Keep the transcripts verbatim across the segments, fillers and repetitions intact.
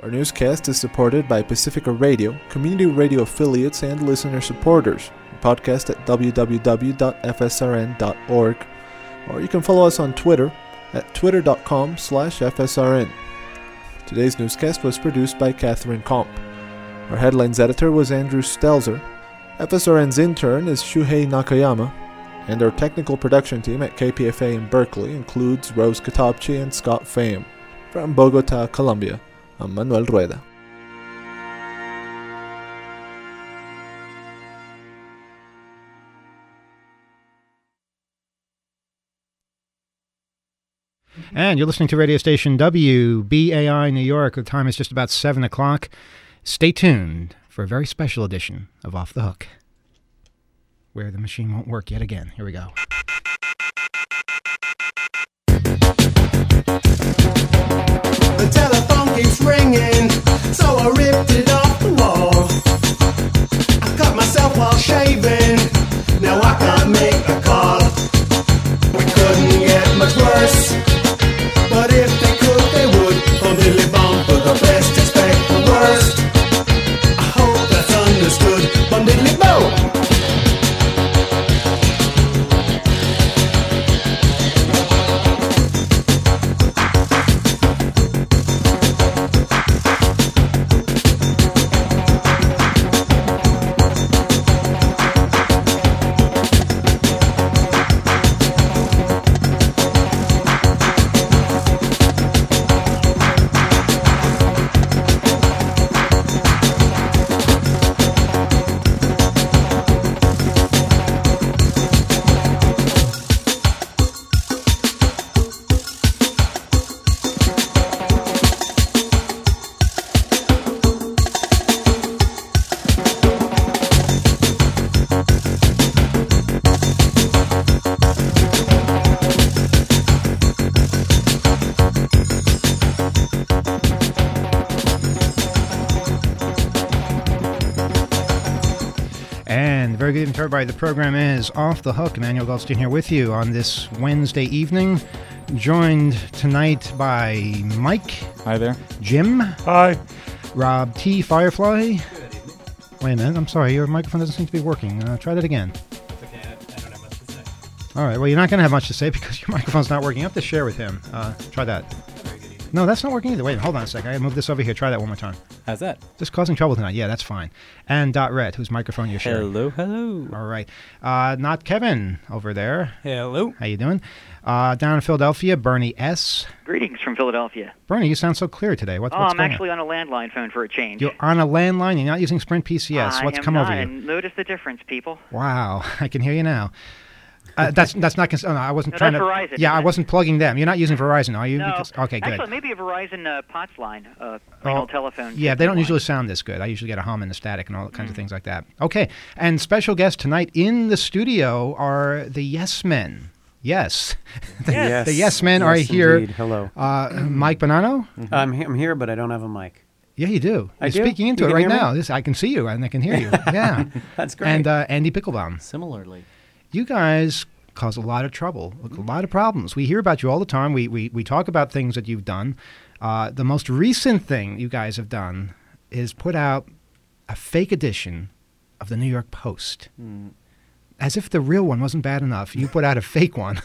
Our newscast is supported by Pacifica Radio, community radio affiliates, and listener supporters. Podcast at w w w dot f s r n dot org, or you can follow us on Twitter at twitter dot com slash f s r n. Today's newscast was produced by Catherine Komp. Our headlines editor was Andrew Stelzer. F S R N's intern is Shuhei Nakayama, and our technical production team at K P F A in Berkeley includes Rose Katobchi and Scott Faham. From Bogota, Colombia, I'm Manuel Rueda. And you're listening to radio station W B A I New York. The time is just about seven o'clock. Stay tuned for a very special edition of Off the Hook, where the machine won't work yet again. Here we go. The telephone keeps ringing, so I ripped it off the wall. I cut myself while shaving, now I can't make a call. We couldn't get much worse, but if they could, they would. From Dilly Bomb for the best, expect the worst. I hope that's understood. From Diddly Bow. Very good evening to everybody. The program is Off the Hook. Emmanuel Goldstein here with you on this Wednesday evening, joined tonight by Mike. Hi there. Jim. Hi. Rob T. Firefly. Wait a minute. I'm sorry. Your microphone doesn't seem to be working. Uh, try that again. It's okay. I, I don't have much to say. All right. Well, you're not going to have much to say because your microphone's not working. You have to share with him. Uh, try that. Very good evening. No, that's not working either. Wait, hold on a second. I got to move this over here. Try that one more time. How's that? Just causing trouble tonight. Yeah, that's fine. And Dot Red, whose microphone you're sharing. Hello, hello. All right. Uh, not Kevin over there. Hello. How you doing? Uh, down in Philadelphia, Bernie S. Greetings from Philadelphia. Bernie, you sound so clear today. What, oh, what's I'm going actually on? on a landline phone for a change. You're on a landline? You're not using Sprint P C S. I What's am come not, over you? And notice the difference, people. Wow. I can hear you now. Uh, that's that's not. Cons- oh, no, I wasn't No, trying that's to. Verizon, yeah, I isn't it? wasn't plugging them. You're not using Verizon, are you? No. Because, okay, good. Actually, maybe a Verizon uh, POTS line, uh, plain old telephone. Yeah, they don't line. usually sound this good. I usually get a hum and a static and all kinds mm. of things like that. Okay, and special guests tonight in the studio are the Yes Men. Yes, the Yes, the Yes Men yes, are here. Indeed. Hello, uh, Mike Bonanno. Mm-hmm. I'm he- I'm here, but I don't have a mic. Yeah, you do. I You're do? speaking into You it can right hear me? now. This I can see you and I can hear you. Yeah, That's great. and uh, Andy Picklebaum. Similarly, You guys cause a lot of trouble, a lot of problems. We hear about you all the time. We we, we talk about things that you've done. Uh, the most recent thing you guys have done is put out a fake edition of the New York Post. mm. As if the real one wasn't bad enough, you put out a fake one.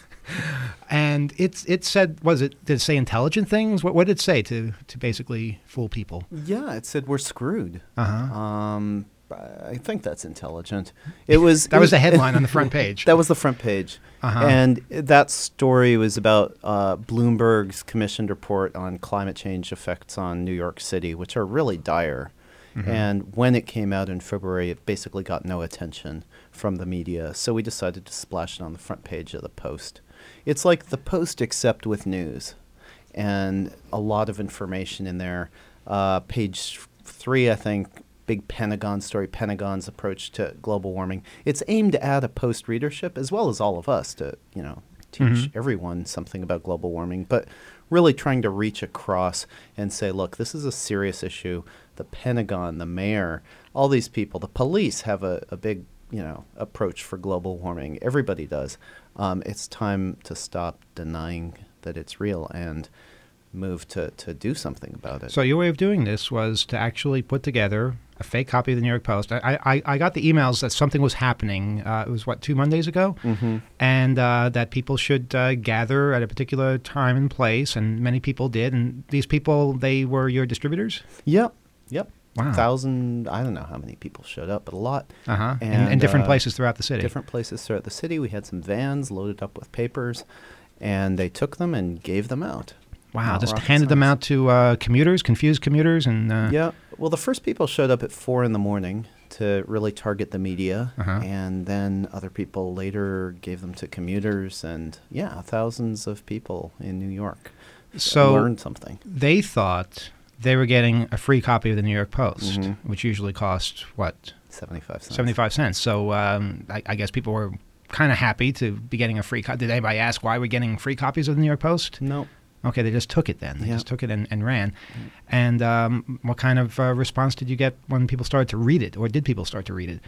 And it's it said, was it, did it say intelligent things? What, what did it say to, to basically fool people? Yeah, it said we're screwed. Uh-huh. Um, I think that's intelligent. It was That it was the headline on the front page. That was the front page. Uh-huh. And that story was about uh, Bloomberg's commissioned report on climate change effects on New York City, which are really dire. Mm-hmm. And when it came out in February, it basically got no attention from the media. So we decided to splash it on the front page of the Post. It's like the Post except with news and a lot of information in there. Uh, page three, I think, big Pentagon story, Pentagon's approach to global warming. It's aimed at a Post readership as well as all of us to, you know, teach Mm-hmm. everyone something about global warming, but really trying to reach across and say, look, this is a serious issue. The Pentagon, the mayor, all these people, the police have a, a big, you know, approach for global warming. Everybody does. Um, it's time to stop denying that it's real. And moved to, to do something about it. So your way of doing this was to actually put together a fake copy of the New York Post. I, I, I got the emails that something was happening. Uh, it was, what, two Mondays ago? Mm-hmm. And uh, that people should uh, gather at a particular time and place, and many people did. And these people, they were your distributors? Yep, yep. Wow. Thousand, I don't know how many people showed up, but a lot. Uh-huh. And, in, in different uh, places throughout the city. Different places throughout the city. We had some vans loaded up with papers, and they took them and gave them out. Wow, Not just rocket handed them science. out to uh, commuters, confused commuters, and uh, Yeah. Well, the first people showed up at four in the morning to really target the media, Uh-huh. and then other people later gave them to commuters, and yeah, thousands of people in New York so learned something. they thought they were getting a free copy of the New York Post, Mhm. which usually cost, what, Seventy-five cents. seventy-five cents. So um, I, I guess people were kind of happy to be getting a free copy. Did anybody ask why we're getting free copies of the New York Post? No. Okay, they just took it then. They Yeah. just took it and, and ran. And um, what kind of uh, response did you get when people started to read it, or did people start to read it?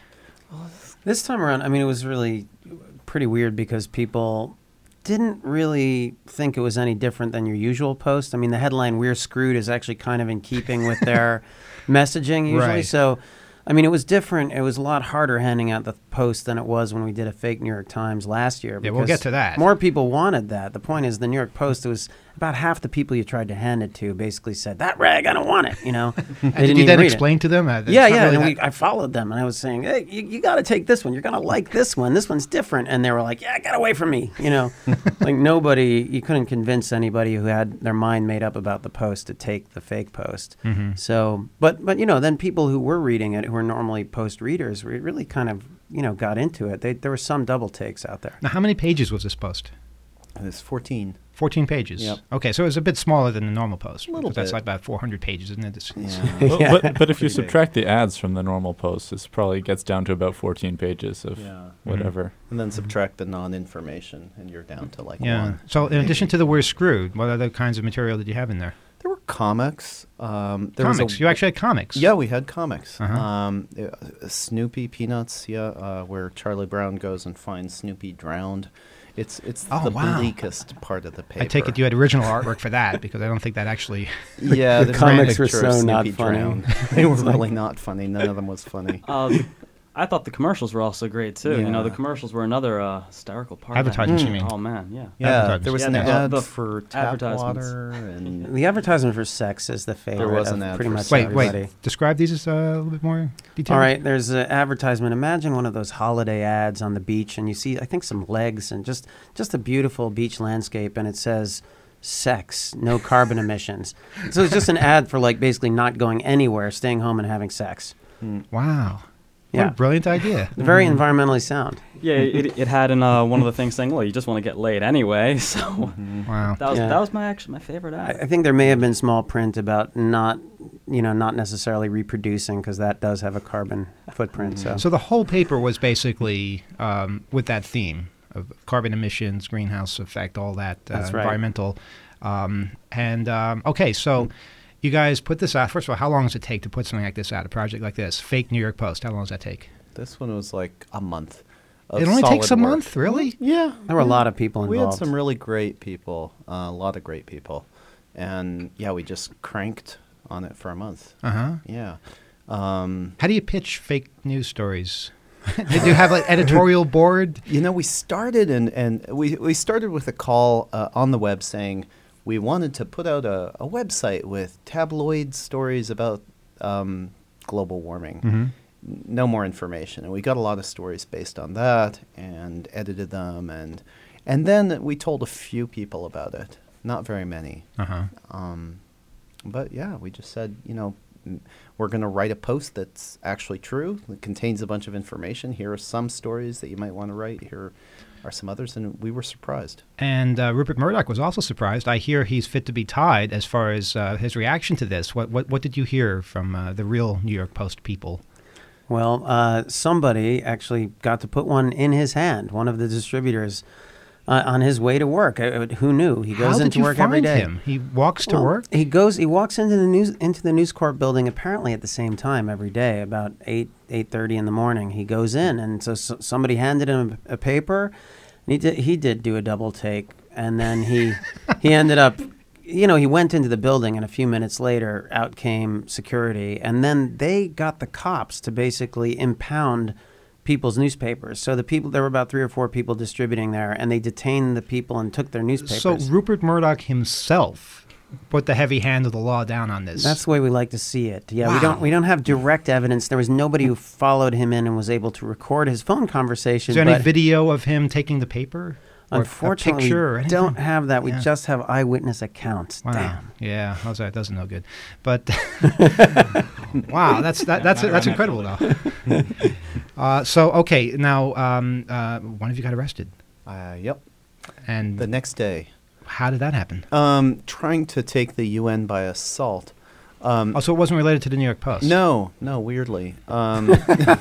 This time around, I mean, it was really pretty weird because people didn't really think it was any different than your usual post. I mean, the headline "We're Screwed" is actually kind of in keeping with their messaging usually. Right. So, I mean, it was different. It was a lot harder handing out the post than it was when we did a fake New York Times last year. Yeah, we'll because get to that. More people wanted that. The point is, the New York Post, it was about half the people you tried to hand it to basically said, "That rag, I don't want it." You know, they And didn't did you even then read it. explain to them? Uh, that Yeah, it's not yeah. really And that- we, I followed them, and I was saying, "Hey, you, you got to take this one. You're gonna like this one. This one's different." And they were like, "Yeah, get away from me!" You know, like nobody. You couldn't convince anybody who had their mind made up about the post to take the fake post. Mhm. So, but but you know, then people who were reading it, who are normally post readers, re- really kind of you know got into it. They, there were some double takes out there. Now, how many pages was this post? It was fourteen. fourteen pages. Yep. Okay, so it was a bit smaller than the normal post. A little because That's bit. like about four hundred pages, isn't it? It's- Yeah. Well, Yeah. but, but if you Pretty big. subtract the ads from the normal post, it probably gets down to about fourteen pages of Yeah. whatever. And then subtract the non-information, and you're down to like Yeah. one. So in addition to the "We're Screwed," what other kinds of material did you have in there? There were comics. Um, there was Comics. a- You actually had comics. Yeah, we had comics. Uh-huh. Um, uh, Snoopy Peanuts, yeah, uh, where Charlie Brown goes and finds Snoopy drowned. It's it's Oh, the wow. bleakest part of the paper. I take it you had original artwork for that because I don't think that actually. Yeah, The there's a comics were picture of so not Snoopy funny. drowned. They were really not funny. None of them was funny. Uh, I thought the commercials were also great too. You know, the Yeah. commersements were another uh, hysterical part. of that. Advertisements, you mean? Oh man, yeah. Yeah, Advertisements. there was Yeah, an the- ad the for tap advertisements. water and The advertisement for sex is the favorite. was of an ad pretty for much sex. Wait, everybody. wait. Describe these as uh, a little bit more detailed. All right, there's an advertisement. Imagine one of those holiday ads on the beach, and you see, I think, some legs and just just a beautiful beach landscape, and it says, "Sex, no carbon emissions." So it's just an ad for like basically not going anywhere, staying home and having sex. Wow. What Yeah, a brilliant idea. very environmentally sound. Yeah, it, it had in uh, one of the things saying, "Well, you just want to get laid anyway." So Wow. that was Yeah. that was my actually my favorite I, ad. I think there may have been small print about not, you know, not necessarily reproducing because that does have a carbon footprint. So, So the whole paper was basically um, with that theme of carbon emissions, greenhouse effect, all that uh, That's right. environmental. Um, and um, okay, so you guys put this out. First of all, how long does it take to put something like this out? A project like this, fake New York Post. How long does that take? this one was like a month. of It only takes a solid work. month, really? Yeah, there were a lot of people we had involved. some really great people, uh, a lot of great people, and yeah, we just cranked on it for a month. Uh huh. Yeah. Um, How do you pitch fake news stories? Did you have an editorial board? You know, we started and, and we, we started with a call uh, on the web saying we wanted to put out a, a website with tabloid stories about um, global warming. Mm-hmm. N- No more information. And we got a lot of stories based on that and edited them. And, and then we told a few people about it, not very many. Uh huh. Um, but yeah, we just said, you know, m- we're going to write a post that's actually true, that contains a bunch of information. Here are some stories that you might want to write. Here are some others. And we were surprised. And uh, Rupert Murdoch was also surprised. I hear he's fit to be tied as far as uh, his reaction to this. What what what did you hear from uh, the real New York Post people? Well, uh, somebody actually got to put one in his hand, one of the distributors, uh, on his way to work. Uh, who knew? He goes How did into you work find every day. him? He walks to Well, work. He goes. He walks into the news into the News Corp building apparently at the same time every day, about eight eight thirty in the morning. He goes in, and so, so somebody handed him a, a paper. And he did. He did do a double take, and then he he ended up you know, he went into the building, and a few minutes later, out came security, and then they got the cops to basically impound people's newspapers. So the people, there were about three or four people distributing there, and they detained the people and took their newspapers. So Rupert Murdoch himself put the heavy hand of the law down on this. That's the way we like to see it. Yeah, Wow. we don't we don't have direct evidence. There was nobody who followed him in and was able to record his phone conversation. Is there any but video of him taking the paper? Or unfortunately, a picture or we anything? don't have that. We Yeah. just have eyewitness accounts. Wow. Damn. Yeah, how's that? Doesn't know good. But wow, that's that, that's that's incredible though. Uh, so okay, now um, uh, one of you got arrested, Uh, yep. and The next day, how did that happen? um, trying to take the U N by assault. Um, Oh, so it wasn't related to the New York Post. No, no, weirdly. Um,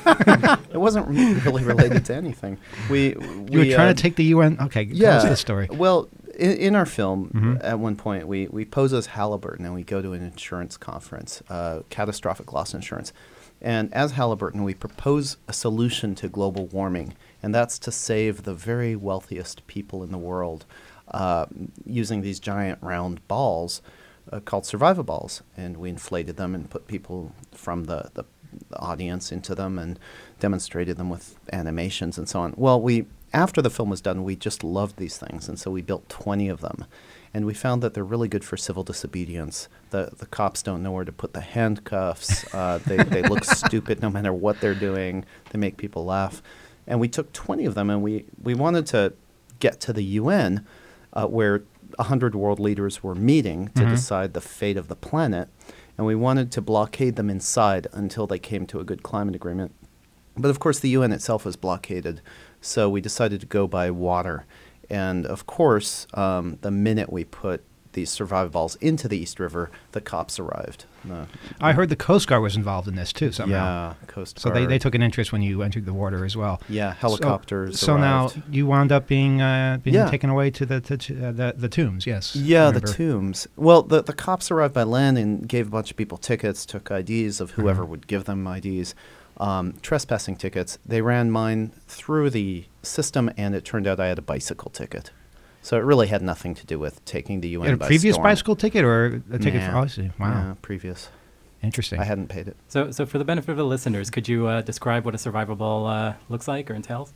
it wasn't re- really related to anything. We, we you were trying uh, to take the U N. Okay, yeah, tell us the story. Well, in, in our film, Mhm. at one point, we, we pose as Halliburton and we go to an insurance conference, uh, catastrophic loss insurance. And as Halliburton, we propose a solution to global warming, and that's to save the very wealthiest people in the world uh, using these giant round balls uh, called survivaballs. And we inflated them and put people from the, the, the audience into them and demonstrated them with animations and so on. Well, we after the film was done, we just loved these things, and so we built twenty of them. And we found that they're really good for civil disobedience. The the cops don't know where to put the handcuffs. Uh, they, they look stupid no matter what they're doing. They make people laugh. And we took twenty of them, and we, we wanted to get to the U N, uh, where one hundred world leaders were meeting to Mhm. decide the fate of the planet. And we wanted to blockade them inside until they came to a good climate agreement. But of course, the U N itself was blockaded, so we decided to go by water. And of course, um, the minute we put these survivaballs into the East River, the cops arrived. The, I heard the Coast Guard was involved in this too somehow. Yeah, Coast So Guard. they, they took an interest when you entered the water as well. Yeah, So- helicopters So, arrived. now you wound up being uh, being Yeah. taken away to the to, to, uh, the the tombs. Yes. I Yeah, the remember. tombs. Well, the, the cops arrived by land and gave a bunch of people tickets, took I Ds of whoever Mhm. would give them I Ds, um, trespassing tickets. They ran mine through the system, and it turned out I had a bicycle ticket. So it really had nothing to do with taking the U You N had a by previous storm. bicycle ticket or a ticket for? Nah. Oh, I see. Wow. Yeah, previous. Interesting. I hadn't paid it. So, so for the benefit of the listeners, could you uh, describe what a survivable uh, looks like or entails?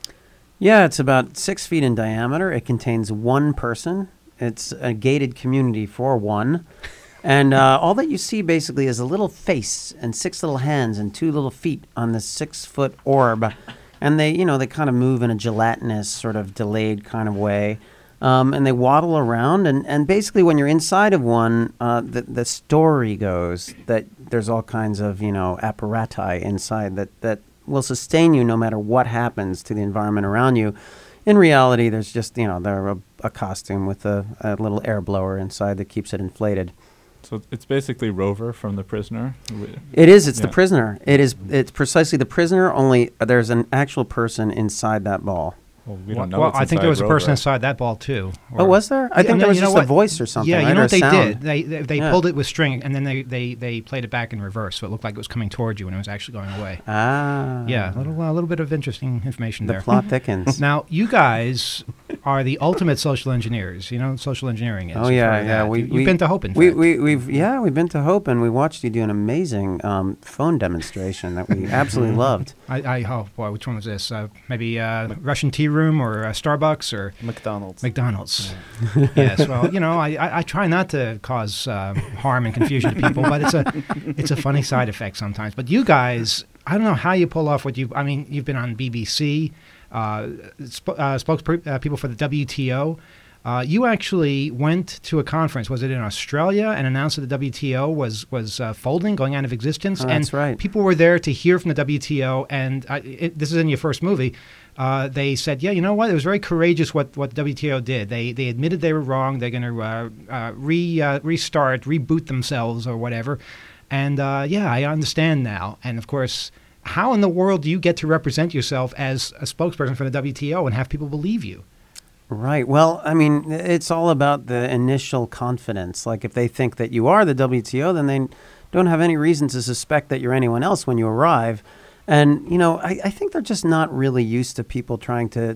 Yeah, it's about six feet in diameter. It contains one person. It's a gated community for one. And uh, all that you see basically is a little face and six little hands and two little feet on this six-foot orb. And they, you know, they kind of move in a gelatinous, sort of delayed kind of way. Um, and they waddle around. And, and basically when you're inside of one, uh, the, the story goes that there's all kinds of, you know, apparati inside that, that will sustain you no matter what happens to the environment around you. In reality, there's just, you know, there a, a costume with a, a little air blower inside that keeps it inflated. So it's basically Rover from The Prisoner. W- It is. It's the Yeah. prisoner. It is. It's precisely the prisoner. Only there's an actual person inside that ball. Well, we Well, don't know. well, what's I think there was inside a person Rover. inside that ball too. Oh, Or- was there? I Yeah, think no, there was you know just a what? voice or something. Yeah, right? you know Or what a they sound. did? They they, they Yeah. pulled it with string, and then they, they, they played it back in reverse, so it looked like it was coming towards you when it was actually going away. Ah. Yeah, a little a little bit of interesting information The there. plot thickens. Now, you guys are the ultimate social engineers. You know what social engineering is. Oh You've yeah, heard of yeah. that. We You- we, You've been to Hope, in we, fact. we we've yeah we've been to Hope, and we watched you do an amazing um, phone demonstration that we absolutely loved. I, I oh boy, which one was this? Uh, maybe uh, Russian Tea Room or uh, Starbucks or McDonald's. McDonald's. Yes. Well, you know, I, I, I try not to cause uh, harm and confusion to people, but it's a it's a funny side effect sometimes. But you guys, I don't know how you pull off what you. I mean, you've been on B B C, uh, sp- uh, spokespeople uh, people for the W T O. Uh, you actually went to a conference. Was it in Australia? And announced that the W T O was was uh, folding, going out of existence. Oh, and that's right. people were there to hear from the W T O. And uh, it, this is in your first movie. Uh, they said, yeah, you know what? It was very courageous what, what W T O did. They they admitted they were wrong. They're going to uh, uh, re uh, restart, reboot themselves or whatever. And uh, yeah, I understand now. And of course, how in the world do you get to represent yourself as a spokesperson for the W T O and have people believe you? Right. Well, I mean, it's all about the initial confidence. Like if they think that you are the W T O, then they don't have any reason to suspect that you're anyone else when you arrive. And, you know, I, I think they're just not really used to people trying to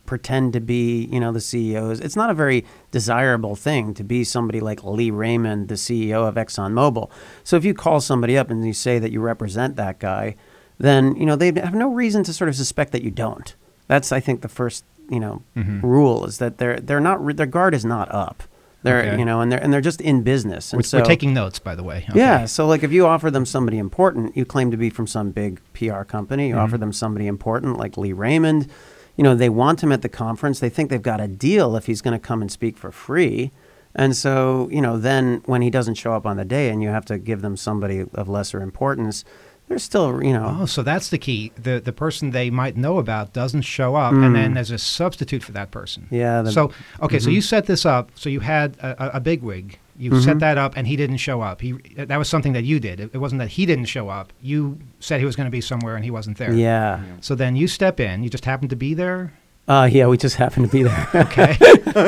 pretend to be, you know, the C E Os. It's not a very desirable thing to be somebody like Lee Raymond, the C E O of ExxonMobil. So if you call somebody up and you say that you represent that guy, then, you know, they have no reason to sort of suspect that you don't. That's, I think, the first, you know, Mhm. rule is that they're they're not re- their guard is not up. They're Okay. you know, and they're and they're just in business. And We're, so we're taking notes, by the way. Okay. yeah, so like if you offer them somebody important, you claim to be from some big P R company, you Mhm. offer them somebody important like Lee Raymond, you know, they want him at the conference, they think they've got a deal if he's going to come and speak for free. And so, you know, then when he doesn't show up on the day and you have to give them somebody of lesser importance, they're still, you know, Oh, so that's the key. The the person they might know about doesn't show up, and then Mm. there's a substitute for that person. yeah. The, So okay, so Mhm. you set this up. So you had a, a, a bigwig. You Mhm. set that up, and he didn't show up. He that was something that you did. It, it wasn't that he didn't show up. You said he was going to be somewhere, and he wasn't there. yeah. So then you step in. You just happened to be there. Uh, yeah, we just happen to be there. Okay.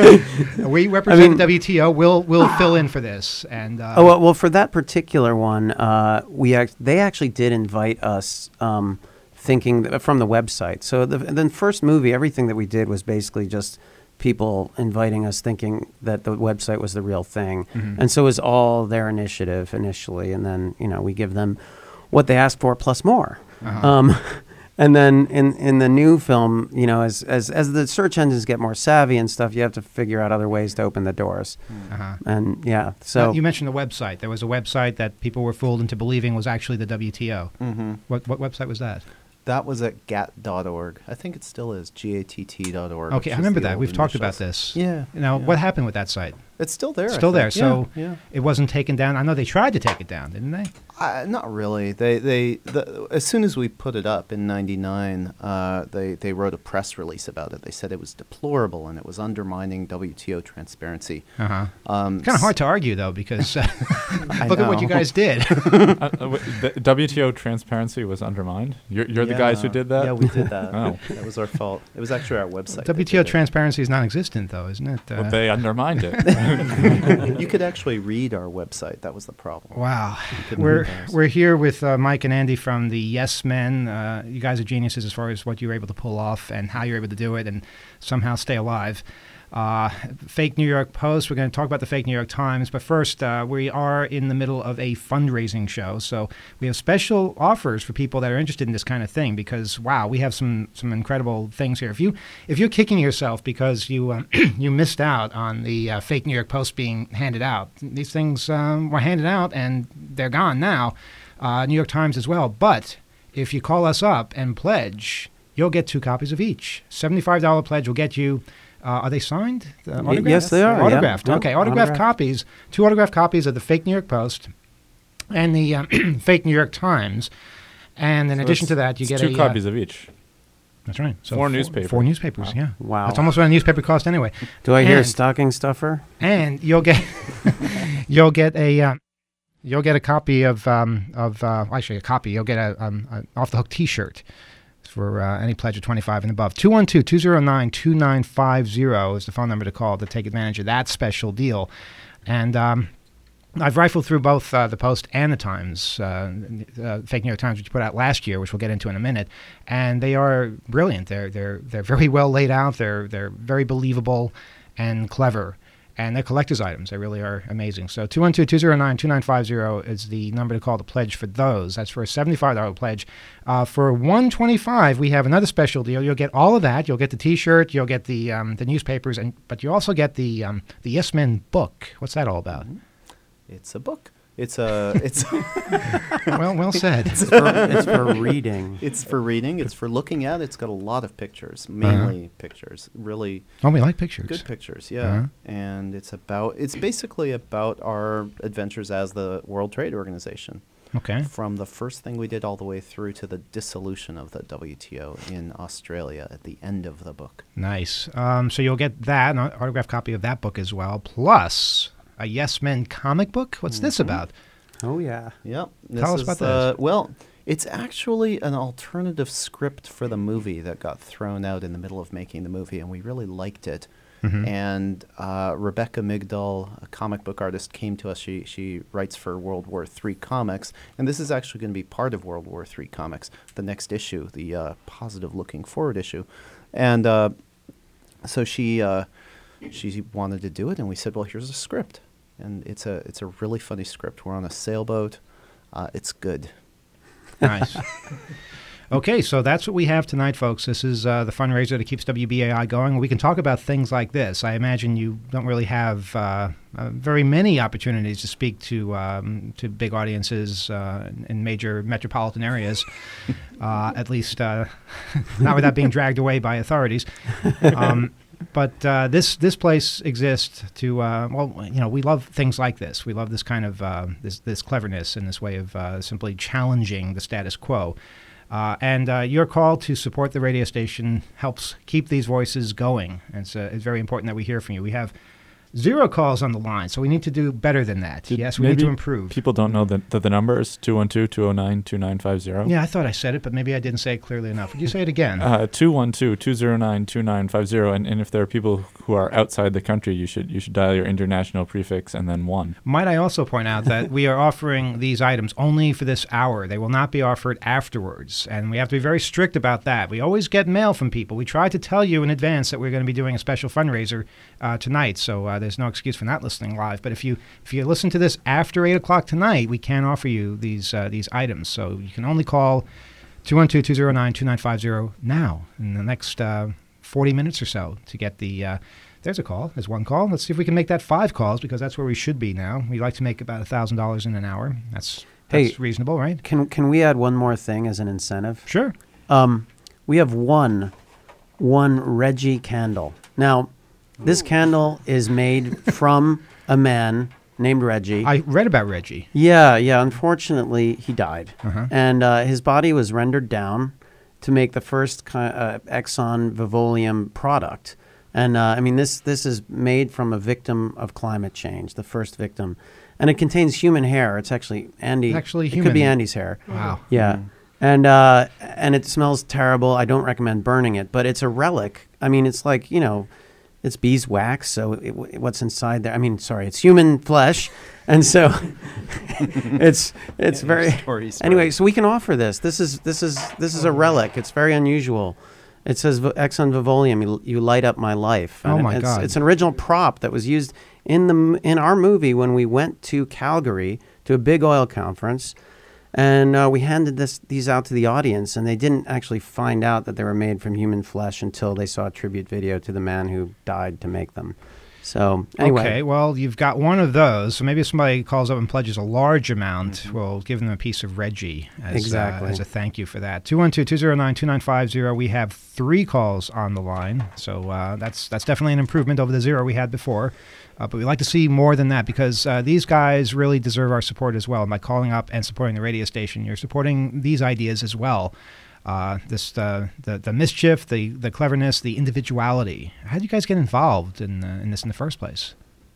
we represent mean- the W T O. We'll we'll fill in for this. And uh, Oh well, well, for that particular one, uh, we act- they actually did invite us, um, thinking th- from the website. So the the first movie, everything that we did was basically just people inviting us, thinking that the website was the real thing, Mhm. and so it was all their initiative initially, and then you know we give them what they ask for plus more. Uh-huh. Um, and then in, in the new film, you know, as, as as the search engines get more savvy and stuff, you have to figure out other ways to open the doors. uh-huh. And yeah, So so you mentioned the website. There was a website that people were fooled into believing was actually the W T O. Mm-hmm. What what website was that? That was at gat dot org. I think it still is, G A T T dot org. Okay, which I is remember the that. old We've talked about initials. this. Yeah. Now, yeah. what happened with that site? It's still there. I Still there, think. so- yeah, yeah. It wasn't taken down. I know they tried to take it down, didn't they? Uh, not really. They they the, as soon as we put it up in ninety-nine, uh, they they wrote a press release about it. They said it was deplorable and it was undermining W T O transparency. Uh huh. Um, Kind of hard to argue though, because uh, I look at what you know. guys did. uh, uh, w- the W T O transparency was undermined. You're, you're the guys who Yeah. did that? Yeah, we did that. Oh. That was our fault. It was actually our website. that W T O did it. transparency is non-existent, though, isn't it? Uh, Well, they undermined it. You could actually read our website. That was the problem. wow. couldn't We're read ours. we're here with uh, Mike and Andy from the Yes Men. Uh, you guys are geniuses as far as what you were able to pull off and how you're able to do it and somehow stay alive. Uh, fake New York Post. We're going to talk about the fake New York Times, but first, uh, we are in the middle of a fundraising show, so we have special offers for people that are interested in this kind of thing. Because wow, we have some some incredible things here. If you if you're kicking yourself because you um, you missed out on the uh, fake New York Post being handed out, these things um, were handed out and they're gone now. Uh, New York Times as well. But if you call us up and pledge, you'll get two copies of each. seventy-five dollars pledge will get you. Uh, are they signed? Uh, Y- yes, they are, yeah. Autographed. Yep, Okay, autographed autographed. copies. Two autographed copies of the fake New York Post and the um, fake New York Times. And in So addition it's- to that, you it's get two a, copies uh, of each. That's right. So Four newspapers. Four newspapers. Wow. Yeah. wow. That's almost what a newspaper cost anyway. Do I hear and- stocking stuffer? And you'll get you'll get a uh, you'll get a copy of um, of uh, actually a copy. You'll get a, um, a off the hook T-shirt for uh, any pledge of twenty-five and above. two one two, two zero nine, two nine five zero is the phone number to call to take advantage of that special deal. And um, I've rifled through both uh, the Post and the Times, uh, uh, fake New York Times, which you put out last year, which we'll get into in a minute, and they are brilliant. They're they're they're very well laid out. They're they're very believable and clever. And they're collector's items. They really are amazing. So two one two, two zero nine, two nine five zero is the number to call to pledge for those. That's for a seventy-five dollars pledge. Uh, for one hundred twenty-five dollars, we have another special deal. You'll get all of that. You'll get the T-shirt. You'll get the um, the newspapers, and but you also get the um, the Yes Men book. What's that all about? It's a book. It's a. It's. well, well said. It's for, it's for reading. It's for reading. It's for looking at. It's got a lot of pictures, mainly pictures. Really Oh, we like pictures. good pictures. Yeah, Uh-huh. and it's about. It's basically about our adventures as the World Trade Organization. Okay. From the first thing we did all the way through to the dissolution of the W T O in Australia at the end of the book. Nice. Um, so you'll get that, an autographed copy of that book as well, plus a Yes Men comic book. What's this Mhm. about? Oh yeah. Yep. Tell us is about the, this. Well, it's actually an alternative script for the movie that got thrown out in the middle of making the movie, and we really liked it. Mhm. And uh, Rebecca Migdal, a comic book artist, came to us. She she writes for World War Three comics, and this is actually going to be part of World War Three comics, the next issue, the uh, positive looking forward issue. And uh, so she uh, she wanted to do it, and we said, well, here's a script, and it's a it's a really funny script. We're on a sailboat. Uh, it's good. Nice. Okay, so that's what we have tonight, folks. This is uh, the fundraiser that keeps W B A I going. We can talk about things like this. I imagine you don't really have uh, uh, very many opportunities to speak to um, to big audiences uh, in major metropolitan areas, uh, at least uh, not without being dragged away by authorities. Um, but uh, this this place exists to uh, well, you know, we love things like this. We love this kind of uh, this this cleverness and this way of uh, simply challenging the status quo. Uh, and uh, your call to support the radio station helps keep these voices going. And it's, uh, it's very important that we hear from you. We have zero calls on the line, so we need to do better than that. Did yes, we need to improve. People don't know that, that the number is two one two, two oh nine, two nine five zero. Yeah, I thought I said it, but maybe I didn't say it clearly enough. Would you say it again? Uh, two one two, two oh nine, two nine five zero. And, and if there are people who are outside the country, you should you should dial your international prefix and then one. Might I also point out that we are offering these items only for this hour. They will not be offered afterwards, and we have to be very strict about that. We always get mail from people. We try to tell you in advance that we're going to be doing a special fundraiser uh, tonight, so uh, there's no excuse for not listening live. But if you if you listen to this after eight o'clock tonight, we can't offer you these uh, these items. So you can only call two one two, two oh nine, two nine five zero now in the next uh, forty minutes or so to get the. Uh, there's a call. There's one call. Let's see if we can make that five calls, because that's where we should be now. We like to make about a thousand dollars in an hour. That's that's Hey, reasonable, right? Can can we add one more thing as an incentive? Sure. Um, we have one one Reggie candle. Now, this candle is made from a man named Reggie. I read about Reggie. Yeah, yeah. Unfortunately, he died, Uh-huh. and uh, his body was rendered down to make the first ki- uh, Exxon Vivolium product. And uh, I mean, this this is made from a victim of climate change, the first victim, and it contains human hair. It's actually Andy. It's actually it human. could be Andy's hair. Wow. Yeah. And uh, and it smells terrible. I don't recommend burning it, but it's a relic. I mean, it's like, you know, it's beeswax. So it, it, what's inside there? I mean, sorry, it's human flesh, and so it's it's Yeah, very. story, story. Anyway, so we can offer this. This is this is this is a relic. It's very unusual. It says v- Exxon Vivolium. You, you light up my life. Oh, And my it's, God. It's an original prop that was used in the m- in our movie when we went to Calgary to a big oil conference. And uh, we handed this these out to the audience, and they didn't actually find out that they were made from human flesh until they saw a tribute video to the man who died to make them. So anyway, Okay, well, you've got one of those. So maybe if somebody calls up and pledges a large amount, we'll give them a piece of Reggie as, Exactly. uh, as a thank you for that. two one two, two oh nine, two nine five zero. We have three calls on the line. So uh, that's that's definitely an improvement over the zero we had before. Uh, but we'd like to see more than that, because uh, these guys really deserve our support as well. And by calling up and supporting the radio station, you're supporting these ideas as well. Uh, this uh, the the mischief, the the cleverness, the individuality. How did you guys get involved in uh, in this in the first place?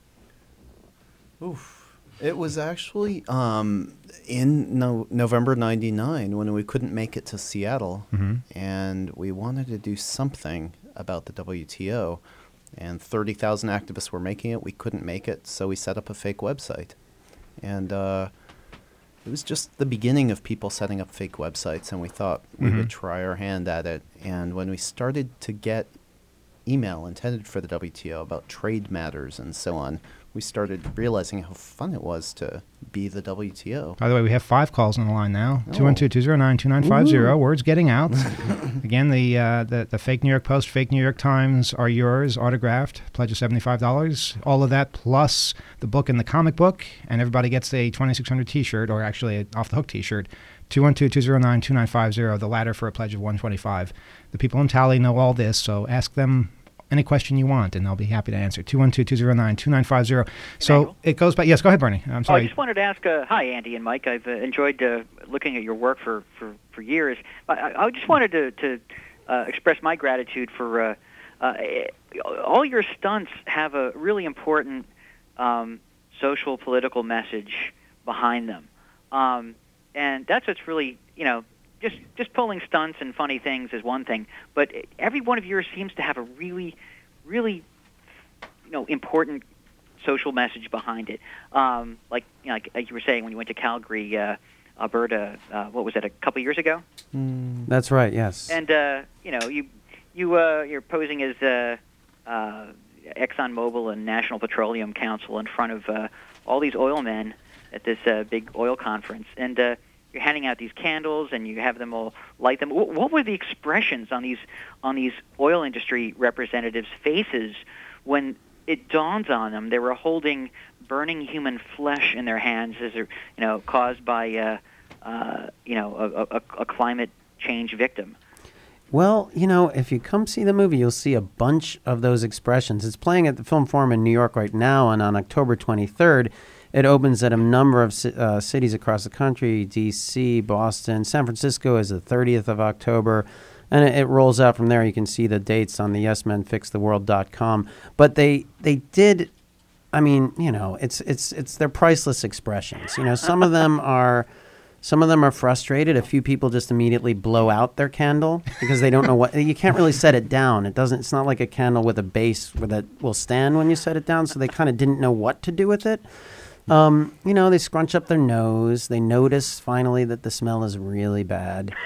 Oof. It was actually um, in no- November ninety-nine when we couldn't make it to Seattle, Mhm. and we wanted to do something about the W T O, and thirty thousand activists were making it. We couldn't make it, so we set up a fake website. And uh, it was just the beginning of people setting up fake websites, and we thought we Mhm. would try our hand at it. And when we started to get email intended for the W T O about trade matters and so on, we started realizing how fun it was to be the W T O. By the way, we have five calls on the line now. Oh. two one two, two oh nine, two nine five zero. Word's getting out. Again, the, uh, the the fake New York Post, fake New York Times are yours, autographed, pledge of seventy-five dollars. All of that plus the book and the comic book, and everybody gets a twenty-six hundred T-shirt, or actually an off-the-hook T-shirt. two one two, two oh nine, two nine five zero, the latter for a pledge of one hundred twenty-five dollars. The people in Tally know all this, so ask them any question you want, and they'll be happy to answer. two one two, two oh nine, two nine five zero. So Emmanuel? it goes back. Yes, go ahead, Bernie. I'm Oh, I sorry. just wanted to ask, uh, hi, Andy and Mike. I've uh, enjoyed uh, looking at your work for, for, for years. I, I I just wanted to, to uh, express my gratitude for uh, uh, all your stunts have a really important um, social, political message behind them. Um, and that's what's really, you know, just just pulling stunts and funny things is one thing, but every one of yours seems to have a really, really, you know, important social message behind it. Um, like, you know, like, like you were saying when you went to Calgary, uh, Alberta. Uh, what was that? A couple years ago. That's right. Yes. And uh, you know, you you uh, you're posing as uh, uh, ExxonMobil and National Petroleum Council in front of uh, all these oil men at this uh, big oil conference, and uh, you're handing out these candles, and you have them all light them. What, what were the expressions on these on these oil industry representatives' faces when it dawns on them they were holding burning human flesh in their hands, as you know, caused by uh, uh, you know a, a, a climate change victim? Well, you know, if you come see the movie, you'll see a bunch of those expressions. It's playing at the Film Forum in New York right now, and on October twenty-third, it opens at a number of uh, cities across the country: D C, Boston, San Francisco is the thirtieth of October, and it, it rolls out from there. You can see the dates on the yes men fix the world dot com. But they they did, I mean, you know, it's it's it's their priceless expressions. You know, some of them are. Some of them are frustrated. A few people just immediately blow out their candle because they don't know what. You can't really set it down. It doesn't. It's not like a candle with a base that will stand when you set it down. So they kind of didn't know what to do with it. Um, you know, they scrunch up their nose. They notice finally that the smell is really bad.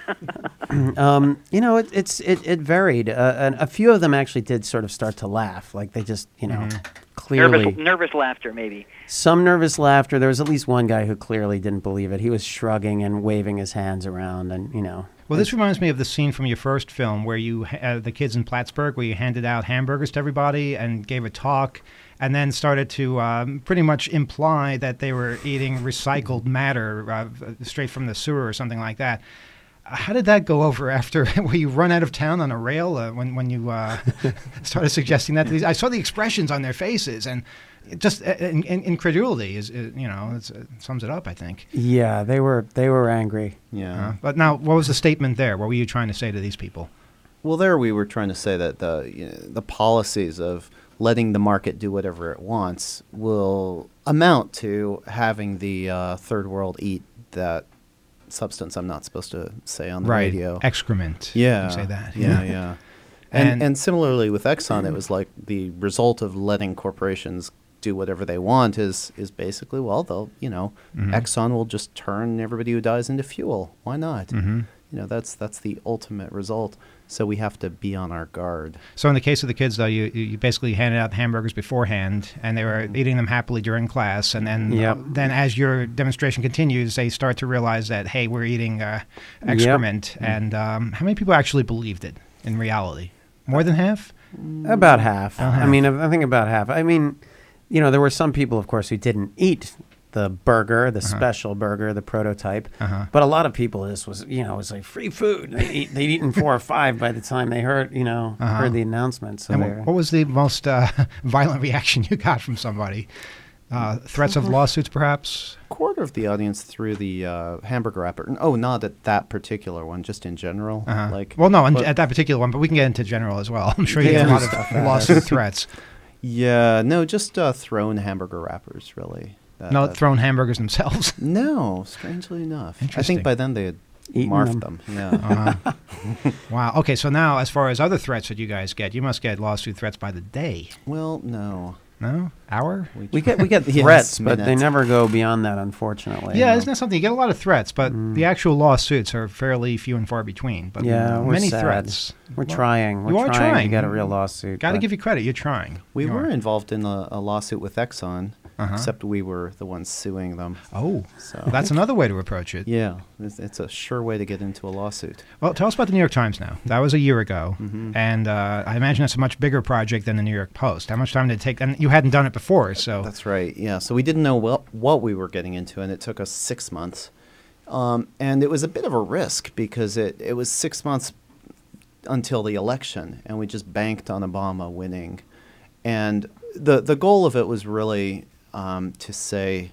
um, you know, it, it's it, it varied. Uh, and a few of them actually did sort of start to laugh, like they just, you know, mm-hmm. clearly nervous, nervous laughter, maybe. Some nervous laughter. There was at least one guy who clearly didn't believe it. He was shrugging and waving his hands around, and you know. Well, this reminds me of the scene from your first film where you, uh, the kids in Plattsburgh, where you handed out hamburgers to everybody and gave a talk, and then started to um, pretty much imply that they were eating recycled matter uh, straight from the sewer or something like that. How did that go over after? Were you run out of town on a rail uh, when when you uh, started suggesting that to these? I saw the expressions on their faces, and it just uh, in, in, incredulity is, is you know it's, it sums it up, I think. Yeah, they were they were angry. Yeah. Uh, but now, what was the statement there? What were you trying to say to these people? Well, there we were trying to say that the you know, the policies of letting the market do whatever it wants will amount to having the uh, third world eat that substance I'm not supposed to say on the right. radio. Excrement. Yeah. You say that. Yeah, yeah. yeah. And, And, and similarly with Exxon, it was like the result of letting corporations do whatever they want is is basically, well, they'll, you know, mm-hmm. Exxon will just turn everybody who dies into fuel. Why not? Mm-hmm. You know, that's that's the ultimate result. So we have to be on our guard. So in the case of the kids, though, you you basically handed out hamburgers beforehand, and they were eating them happily during class. And then, Yep. then as your demonstration continues, they start to realize that, hey, we're eating uh, excrement. Yep. And um, how many people actually believed it in reality? More than half? About half. Uh-huh. I mean, I think about half. I mean, you know, there were some people, of course, who didn't eat the burger, the Uh-huh. special burger, the prototype. Uh-huh. But a lot of people, this was, you know, it was like free food. They eat, they'd eaten four or five by the time they heard, you know, Uh-huh. heard the announcement. So And they're- what, what was the most uh, violent reaction you got from somebody? Uh, threats of lawsuits, perhaps? A quarter of the audience threw the uh, hamburger wrapper. Oh, not at that particular one, just in general. Uh-huh. Like, well, no, but- at that particular one, but we can get into general as well. I'm sure you Yeah. get a lot of lawsuit threats. Yeah, no, just uh, thrown hamburger wrappers, really. That- No, that- thrown hamburgers themselves. No, strangely enough. I Interesting. think by then they had Eaten morphed them. them. Yeah. Uh-huh. Wow. Okay, so now as far as other threats that you guys get, you must get lawsuit threats by the day. Well, no. No? Hour? we get we get Yes, threats, but they minutes. never go beyond that, unfortunately. Yeah, you isn't know. that something? You get a lot of threats, but Mm. the actual lawsuits are fairly few and far between. But Yeah, we're many sad. threats. We're Well, trying. We're you are trying, trying. to get a real lawsuit. Got to but- give you credit. You're trying. We You were are. involved in a, a lawsuit with Exxon, Uh-huh. except we were the ones suing them. Oh, So that's another way to approach it. yeah, it's, it's a sure way to get into a lawsuit. Well, tell us about the New York Times now. That was a year ago, Mhm. and uh, I imagine that's a much bigger project than the New York Post. How much time did it take? And you hadn't done it before, so That's right. Yeah. So we didn't know what what we were getting into, and it took us six months. Um, and it was a bit of a risk because it, it was six months until the election, and we just banked on Obama winning. And the the goal of it was really um, to say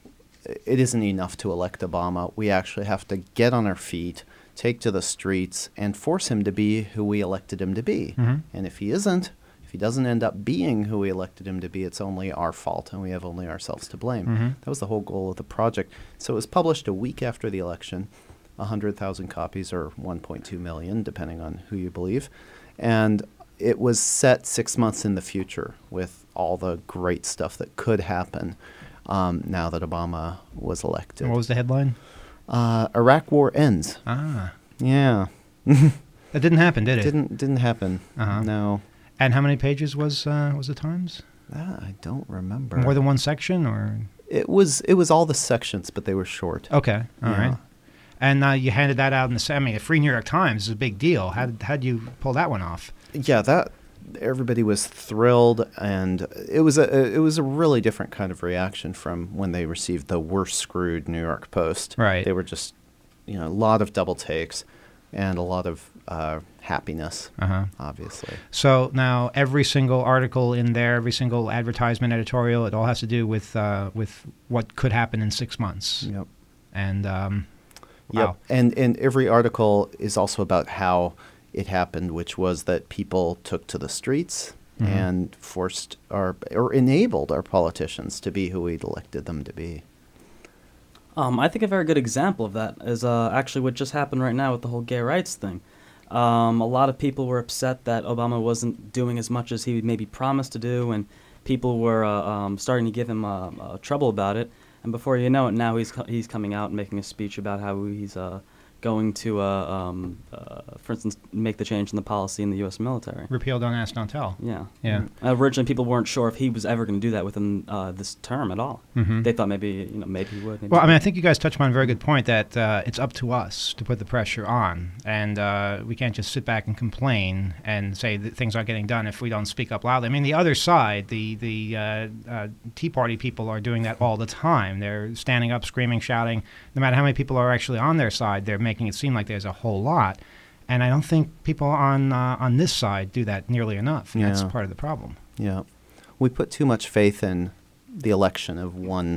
it isn't enough to elect Obama. We actually have to get on our feet, take to the streets, and force him to be who we elected him to be. Mhm. And if he isn't, if he doesn't end up being who we elected him to be, it's only our fault, and we have only ourselves to blame. Mhm. That was the whole goal of the project. So it was published a week after the election, one hundred thousand copies, or one point two million, depending on who you believe. And it was set six months in the future with all the great stuff that could happen um, now that Obama was elected. what was the headline? Uh, Iraq War ends. Ah, Yeah. that didn't happen, did it? Didn't didn't happen. Uh-huh. No. And how many pages was uh, was the Times? Ah, I don't remember. More than one section, or It was it was all the sections, but they were short. okay, all right. Yeah. And uh, you handed that out in the. I mean, the Free New York Times is a big deal. How did how did you pull that one off? Yeah, that everybody was thrilled, and it was a it was a really different kind of reaction from when they received the "We're screwed" New York Post. Right. They were just, you know, a lot of double takes, and a lot of uh, happiness, Uh-huh. obviously. So now every single article in there, every single advertisement, editorial, it all has to do with uh, with what could happen in six months. Yep. And um, Yep. wow. And and every article is also about how it happened, which was that people took to the streets Mhm. and forced our or enabled our politicians to be who we'd elected them to be. Um, I think a very good example of that is uh, actually what just happened right now with the whole gay rights thing. Um, a lot of people were upset that Obama wasn't doing as much as he maybe promised to do, and people were uh, um, starting to give him uh, uh, trouble about it. And before you know it, now he's co- he's coming out and making a speech about how he's uh, going to, uh, um, uh, for instance, make the change in the policy in the U S military. Repeal, don't ask, don't tell. Yeah. Yeah. Uh, originally, people weren't sure if he was ever going to do that within uh, this term at all. Mhm. They thought maybe, you know, maybe he would. Maybe Well, I he mean, I wouldn't. think you guys touched upon a very good point that uh, it's up to us to put the pressure on, and uh, we can't just sit back and complain and say that things aren't getting done if we don't speak up loudly. I mean, the other side, the the uh, uh, Tea Party people are doing that all the time. They're standing up, screaming, shouting. No matter how many people are actually on their side, they're making it seem like there's a whole lot. And I don't think people on uh, on this side do that nearly enough. And That's Yeah. part of the problem. Yeah. We put too much faith in the election of one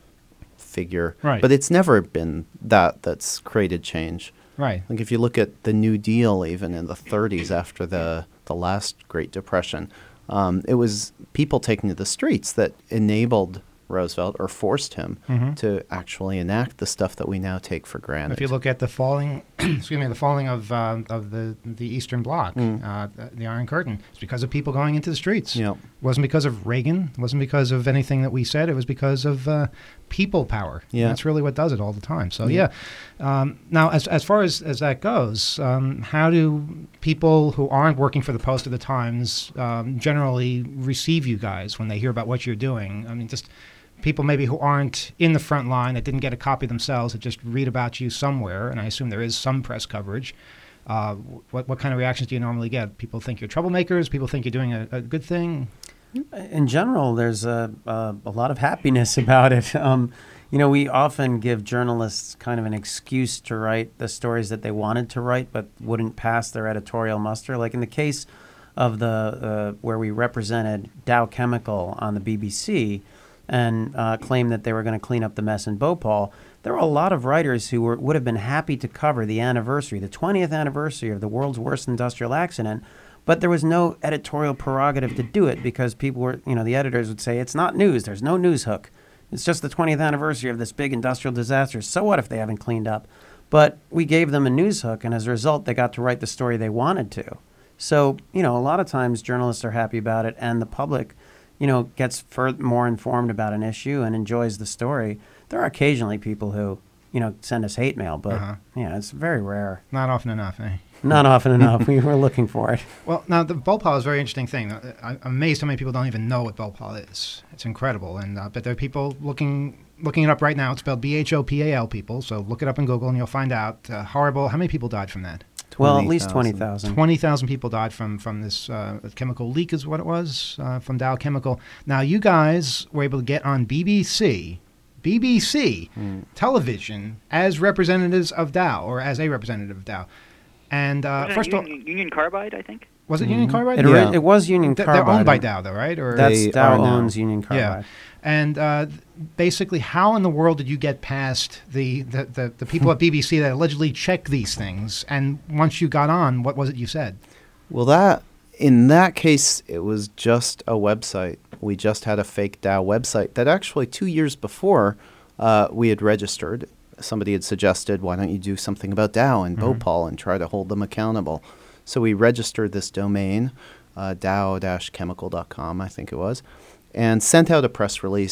figure. Right. But it's never been that that's created change. Right. Like if you look at the New Deal, even in the thirties after the, the last Great Depression, um, it was people taking to the streets that enabled Roosevelt or forced him Mhm. to actually enact the stuff that we now take for granted. If you look at the falling, excuse me, the falling of uh, of the the Eastern Bloc, Mm. uh, the, the Iron Curtain, it's because of people going into the streets. Yep. It wasn't because of Reagan. It wasn't because of anything that we said. It was because of uh, people power. Yeah. That's really what does it all the time. So yeah. Um, now, as as far as, as that goes, um, how do people who aren't working for the Post or the Times um, generally receive you guys when they hear about what you're doing? I mean, just people maybe who aren't in the front line, that didn't get a copy themselves, that just read about you somewhere, and I assume there is some press coverage. Uh, what what kind of reactions do you normally get? People think you're troublemakers? People think you're doing a, a good thing? In general, there's a, a, a lot of happiness about it. Um, you know, we often give journalists kind of an excuse to write the stories that they wanted to write but wouldn't pass their editorial muster. Like in the case of the uh, where we represented Dow Chemical on the B B C and uh, claimed that they were going to clean up the mess in Bhopal, there were a lot of writers who were, would have been happy to cover the anniversary, the twentieth anniversary of the world's worst industrial accident, but there was no editorial prerogative to do it because people were, you know, the editors would say, it's not news, there's no news hook. It's just the twentieth anniversary of this big industrial disaster. So what if they haven't cleaned up? But we gave them a news hook, and as a result, they got to write the story they wanted to. So, you know, a lot of times journalists are happy about it, and the public, you know, gets fur- more informed about an issue and enjoys the story. There are occasionally people who, you know, send us hate mail, but, Uh-huh. yeah, it's very rare. Not often enough, eh? Not often enough. We were looking for it. Well, now the Bhopal is a very interesting thing. Uh, I- I'm amazed how many people don't even know what Bhopal is. It's incredible, and uh, but there are people looking looking it up right now. It's spelled B H O P A L, people. So look it up in Google, and you'll find out. Uh, horrible. How many people died from that? Well, at least twenty twenty thousand. Twenty thousand people died from from this uh, chemical leak, is what it was uh, from Dow Chemical. Now you guys were able to get on B B C. B B C Mm. television as representatives of Dow, or as a representative of Dow. And uh, Wasn't it first of all, Union, Union Carbide, I think. was it Union Carbide? It, Yeah. ori- it was Union Th- Carbide. They're owned by Dow, though, right? Or That's They Dow are now. owns Union Carbide. yeah. And uh, th- basically, how in the world did you get past the, the, the, the people at B B C that allegedly check these things? And once you got on, what was it you said? Well, that in that case, it was just a website. We just had a fake Dow website that actually two years before uh, we had registered. Somebody had suggested, why don't you do something about Dow and Mhm. Bhopal and try to hold them accountable? So we registered this domain, uh, dow dash chemical dot com, I think it was, and sent out a press release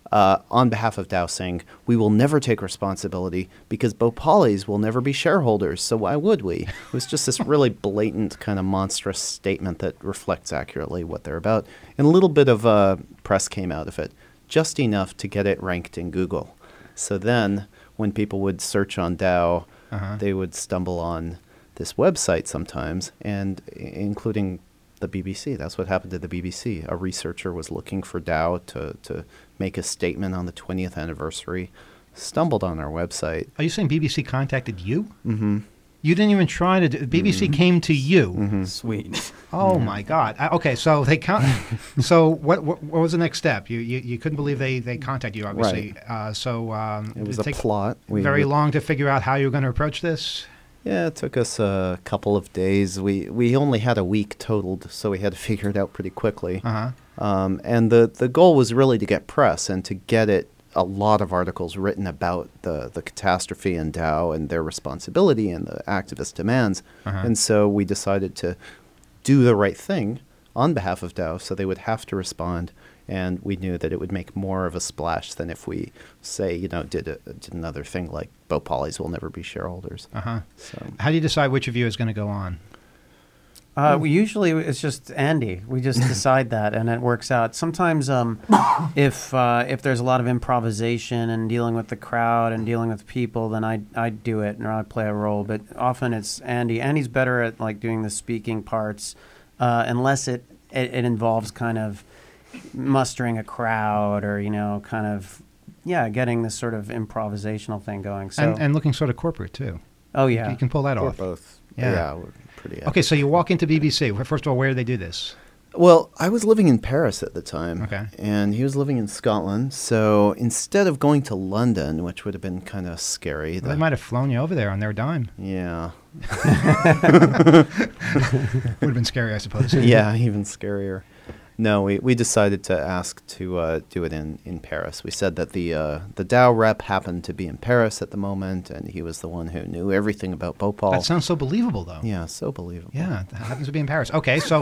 uh, on behalf of Dow saying, we will never take responsibility because Bhopali's will never be shareholders, so why would we? It was just this really blatant kind of monstrous statement that reflects accurately what they're about. And a little bit of uh, press came out of it, just enough to get it ranked in Google. So then when people would search on Dow, uh-huh. they would stumble on this website sometimes, and including the B B C. That's what happened to the B B C. A researcher was looking for Dow to, to make a statement on the twentieth anniversary, stumbled on our website. Are you saying B B C contacted you? Mm-hmm. You didn't even try to do B B C mm-hmm. came to you. Mm-hmm. Sweet. Oh yeah. my God. I, okay, so they con- so what, what what was the next step? You you, you couldn't believe they, they contacted you, obviously. Right. Uh, so um, it was did a it take plot. We very would, long to figure out how you were going to approach this? Yeah, it took us a couple of days. We we only had a week totaled, so we had to figure it out pretty quickly. Uh-huh. Um, and the, the goal was really to get press and to get it a lot of articles written about the, the catastrophe in Dow and their responsibility and the activist demands. Uh-huh. And so we decided to do the right thing on behalf of Dow, so they would have to respond. And we knew that it would make more of a splash than if we, say, you know, did, a, did another thing like Bhopali's will never be shareholders. Uh-huh. So. How do you decide which of you is going to go on? Uh, we usually it's just Andy. We just decide that, and it works out. Sometimes, um, if uh, if there's a lot of improvisation and dealing with the crowd and dealing with people, then I I do it and I play a role. But often it's Andy. Andy's better at like doing the speaking parts, uh, unless it, it it involves kind of mustering a crowd or you know kind of yeah getting this sort of improvisational thing going. So and, and looking sort of corporate too. Oh yeah, you can pull that or off. Both. Yeah. yeah we're pretty okay, so you walk into B B C. First of all, where do they do this? Well, I was living in Paris at the time. Okay. And he was living in Scotland. So instead of going to London, which would have been kind of scary. Well, the, they might have flown you over there on their dime. Yeah. Would have been scary, I suppose. Yeah, even scarier. No, we, we decided to ask to uh, do it in, in Paris. We said that the uh, the Dow rep happened to be in Paris at the moment, and he was the one who knew everything about Bhopal. That sounds so believable, though. Yeah, so believable. Yeah, that happens to be in Paris. Okay, so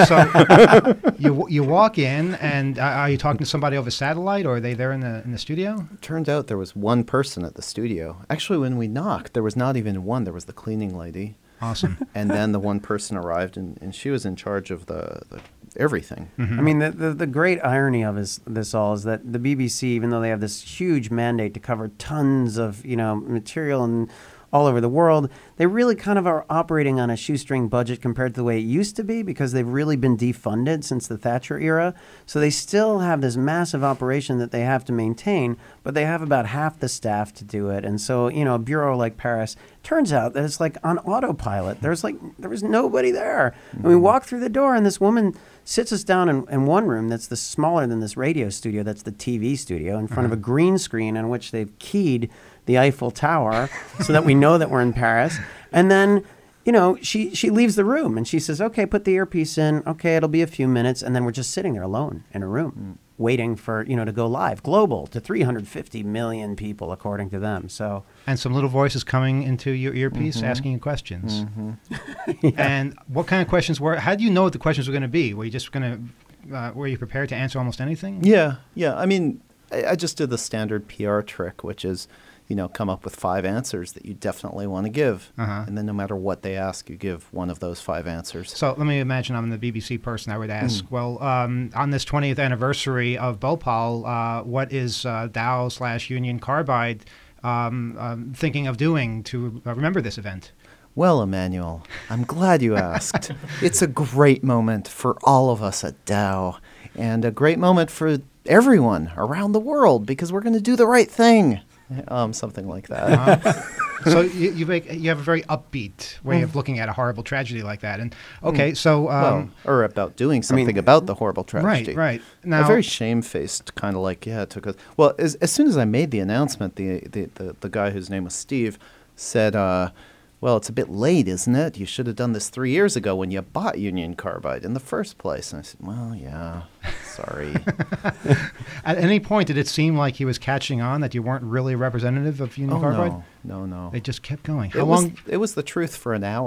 so you you walk in, and uh, are you talking to somebody over satellite, or are they there in the in the studio? It turned out there was one person at the studio. Actually, when we knocked, there was not even one. There was the cleaning lady. Awesome. And then the one person arrived, and, and she was in charge of the, the everything. Mm-hmm. I mean, the, the the great irony of is, this all is that the B B C, even though they have this huge mandate to cover tons of you know material and all over the world, they really kind of are operating on a shoestring budget compared to the way it used to be because they've really been defunded since the Thatcher era. So they still have this massive operation that they have to maintain, but they have about half the staff to do it. And so, you know, a bureau like Paris, turns out that it's like on autopilot. There's like, there was nobody there. Mm-hmm. And we walk through the door and this woman sits us down in, in one room that's the smaller than this radio studio, that's the T V studio, in front uh-huh. of a green screen on which they've keyed the Eiffel Tower so that we know that we're in Paris. And then, you know, she, she leaves the room and she says, okay, put the earpiece in. Okay, it'll be a few minutes. And then we're just sitting there alone in a room mm. waiting for, you know, to go live, global, to three hundred fifty million people, according to them. So, and some little voices coming into your earpiece mm-hmm. asking you questions. Mm-hmm. yeah. And what kind of questions were, how do you know what the questions were going to be? Were you just going to, uh, were you prepared to answer almost anything? Yeah, yeah. I mean, I, I just did the standard P R trick, which is, you know, come up with five answers that you definitely want to give. Uh-huh. And then no matter what they ask, you give one of those five answers. So let me imagine I'm the B B C person. I would ask, mm. well, um, on this twentieth anniversary of Bhopal, uh, what is uh, Dow slash Union Carbide um, um, thinking of doing to uh, remember this event? Well, Emmanuel, I'm glad you asked. It's a great moment for all of us at Dow and a great moment for everyone around the world because we're going to do the right thing. Um, something like that. Uh-huh. So you you, make, you have a very upbeat way of looking at a horrible tragedy like that, and okay, so um, well, or about doing something I mean, about the horrible tragedy. Right, right. Now, a very shamefaced kind of like yeah, it took us. Well, as as soon as I made the announcement, the the the, the guy whose name was Steve said, uh, "Well, it's a bit late, isn't it? You should have done this three years ago when you bought Union Carbide in the first place." And I said, "Well, yeah." Sorry. At any point, did it seem like he was catching on that you weren't really a representative of Union oh, Carbide? No, no, no. They just kept going. How it long? Was, it was the truth for an hour.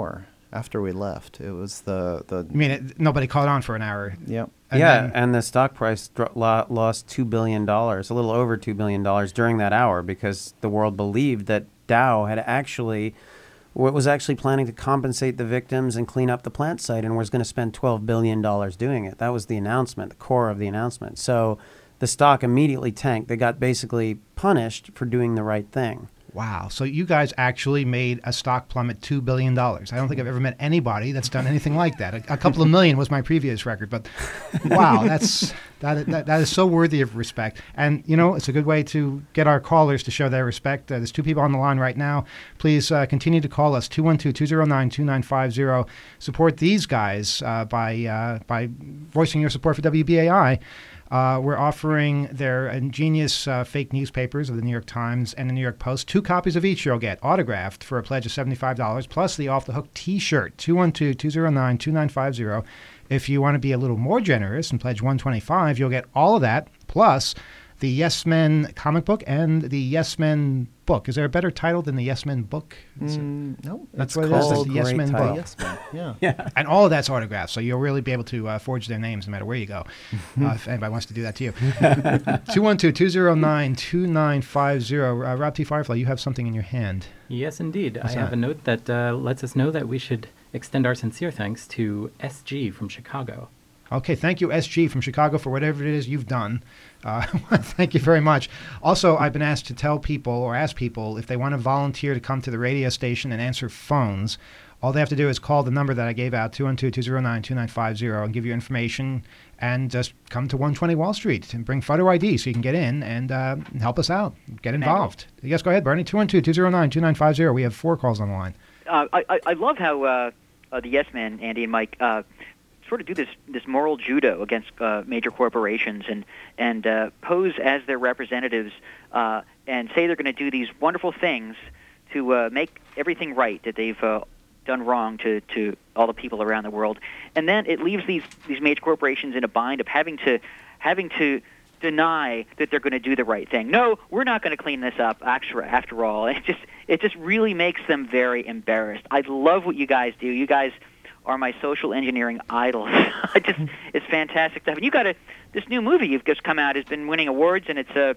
after we left. It was the the. I mean, it, nobody caught on for an hour. Yep. And yeah, then- and the stock price dro- lo- lost two billion dollars, a little over two billion dollars during that hour because the world believed that Dow had actually, w- was actually planning to compensate the victims and clean up the plant site and was going to spend twelve billion dollars doing it. That was the announcement, the core of the announcement. So the stock immediately tanked. They got basically punished for doing the right thing. Wow. So you guys actually made a stock plummet two billion dollars. I don't think I've ever met anybody that's done anything like that. A, a couple of million was my previous record, but wow, that's that, that that is so worthy of respect. And, you know, it's a good way to get our callers to show their respect. Uh, there's two people on the line right now. Please uh, continue to call us, two one two, two zero nine, two nine five zero. Support these guys uh, by uh, by voicing your support for W B A I. Uh, we're offering their ingenious uh, fake newspapers of the New York Times and the New York Post. Two copies of each you'll get autographed for a pledge of seventy-five dollars, plus the Off the Hook T-shirt, two one two, two zero nine, two nine five zero. If you want to be a little more generous and pledge one hundred twenty-five dollars, you'll get all of that, plus the Yes Men comic book and the Yes Men book. Is there a better title than the Yes Men book? Is it- Mm, no, That's it's what it is, called the Yes Great Men title. book. Yes Man. Yeah. Yeah. And all of that's autographed, so you'll really be able to uh, forge their names no matter where you go, uh, if anybody wants to do that to you. two one two, two zero nine, two nine five zero. Uh, Rob T. Firefly, you have something in your hand. Yes, indeed. What's I have that? a note that uh, lets us know that we should extend our sincere thanks to S G from Chicago. Okay, thank you, S G from Chicago, for whatever it is you've done. Uh, thank you very much. Also, I've been asked to tell people or ask people if they want to volunteer to come to the radio station and answer phones. All they have to do is call the number that I gave out, two one two, two zero nine, two nine five zero, and give you information, and just come to one twenty Wall Street and bring photo I D so you can get in and uh, help us out, get involved. Yes, go ahead, Bernie, two one two, two zero nine, two nine five zero. We have four calls on the line. Uh, I, I I love how uh, uh, the Yes Men, Andy and Mike, uh, sort of do this this moral judo against uh, major corporations and and uh, pose as their representatives uh, and say they're going to do these wonderful things to uh, make everything right that they've uh, done wrong to, to all the people around the world, and then it leaves these these major corporations in a bind of having to having to deny that they're going to do the right thing. No, we're not going to clean this up. After after all, it just it just really makes them very embarrassed. I love what you guys do. You guys are my social engineering idols. I just it's fantastic stuff. And you got a this new movie you've just come out has been winning awards, and it's a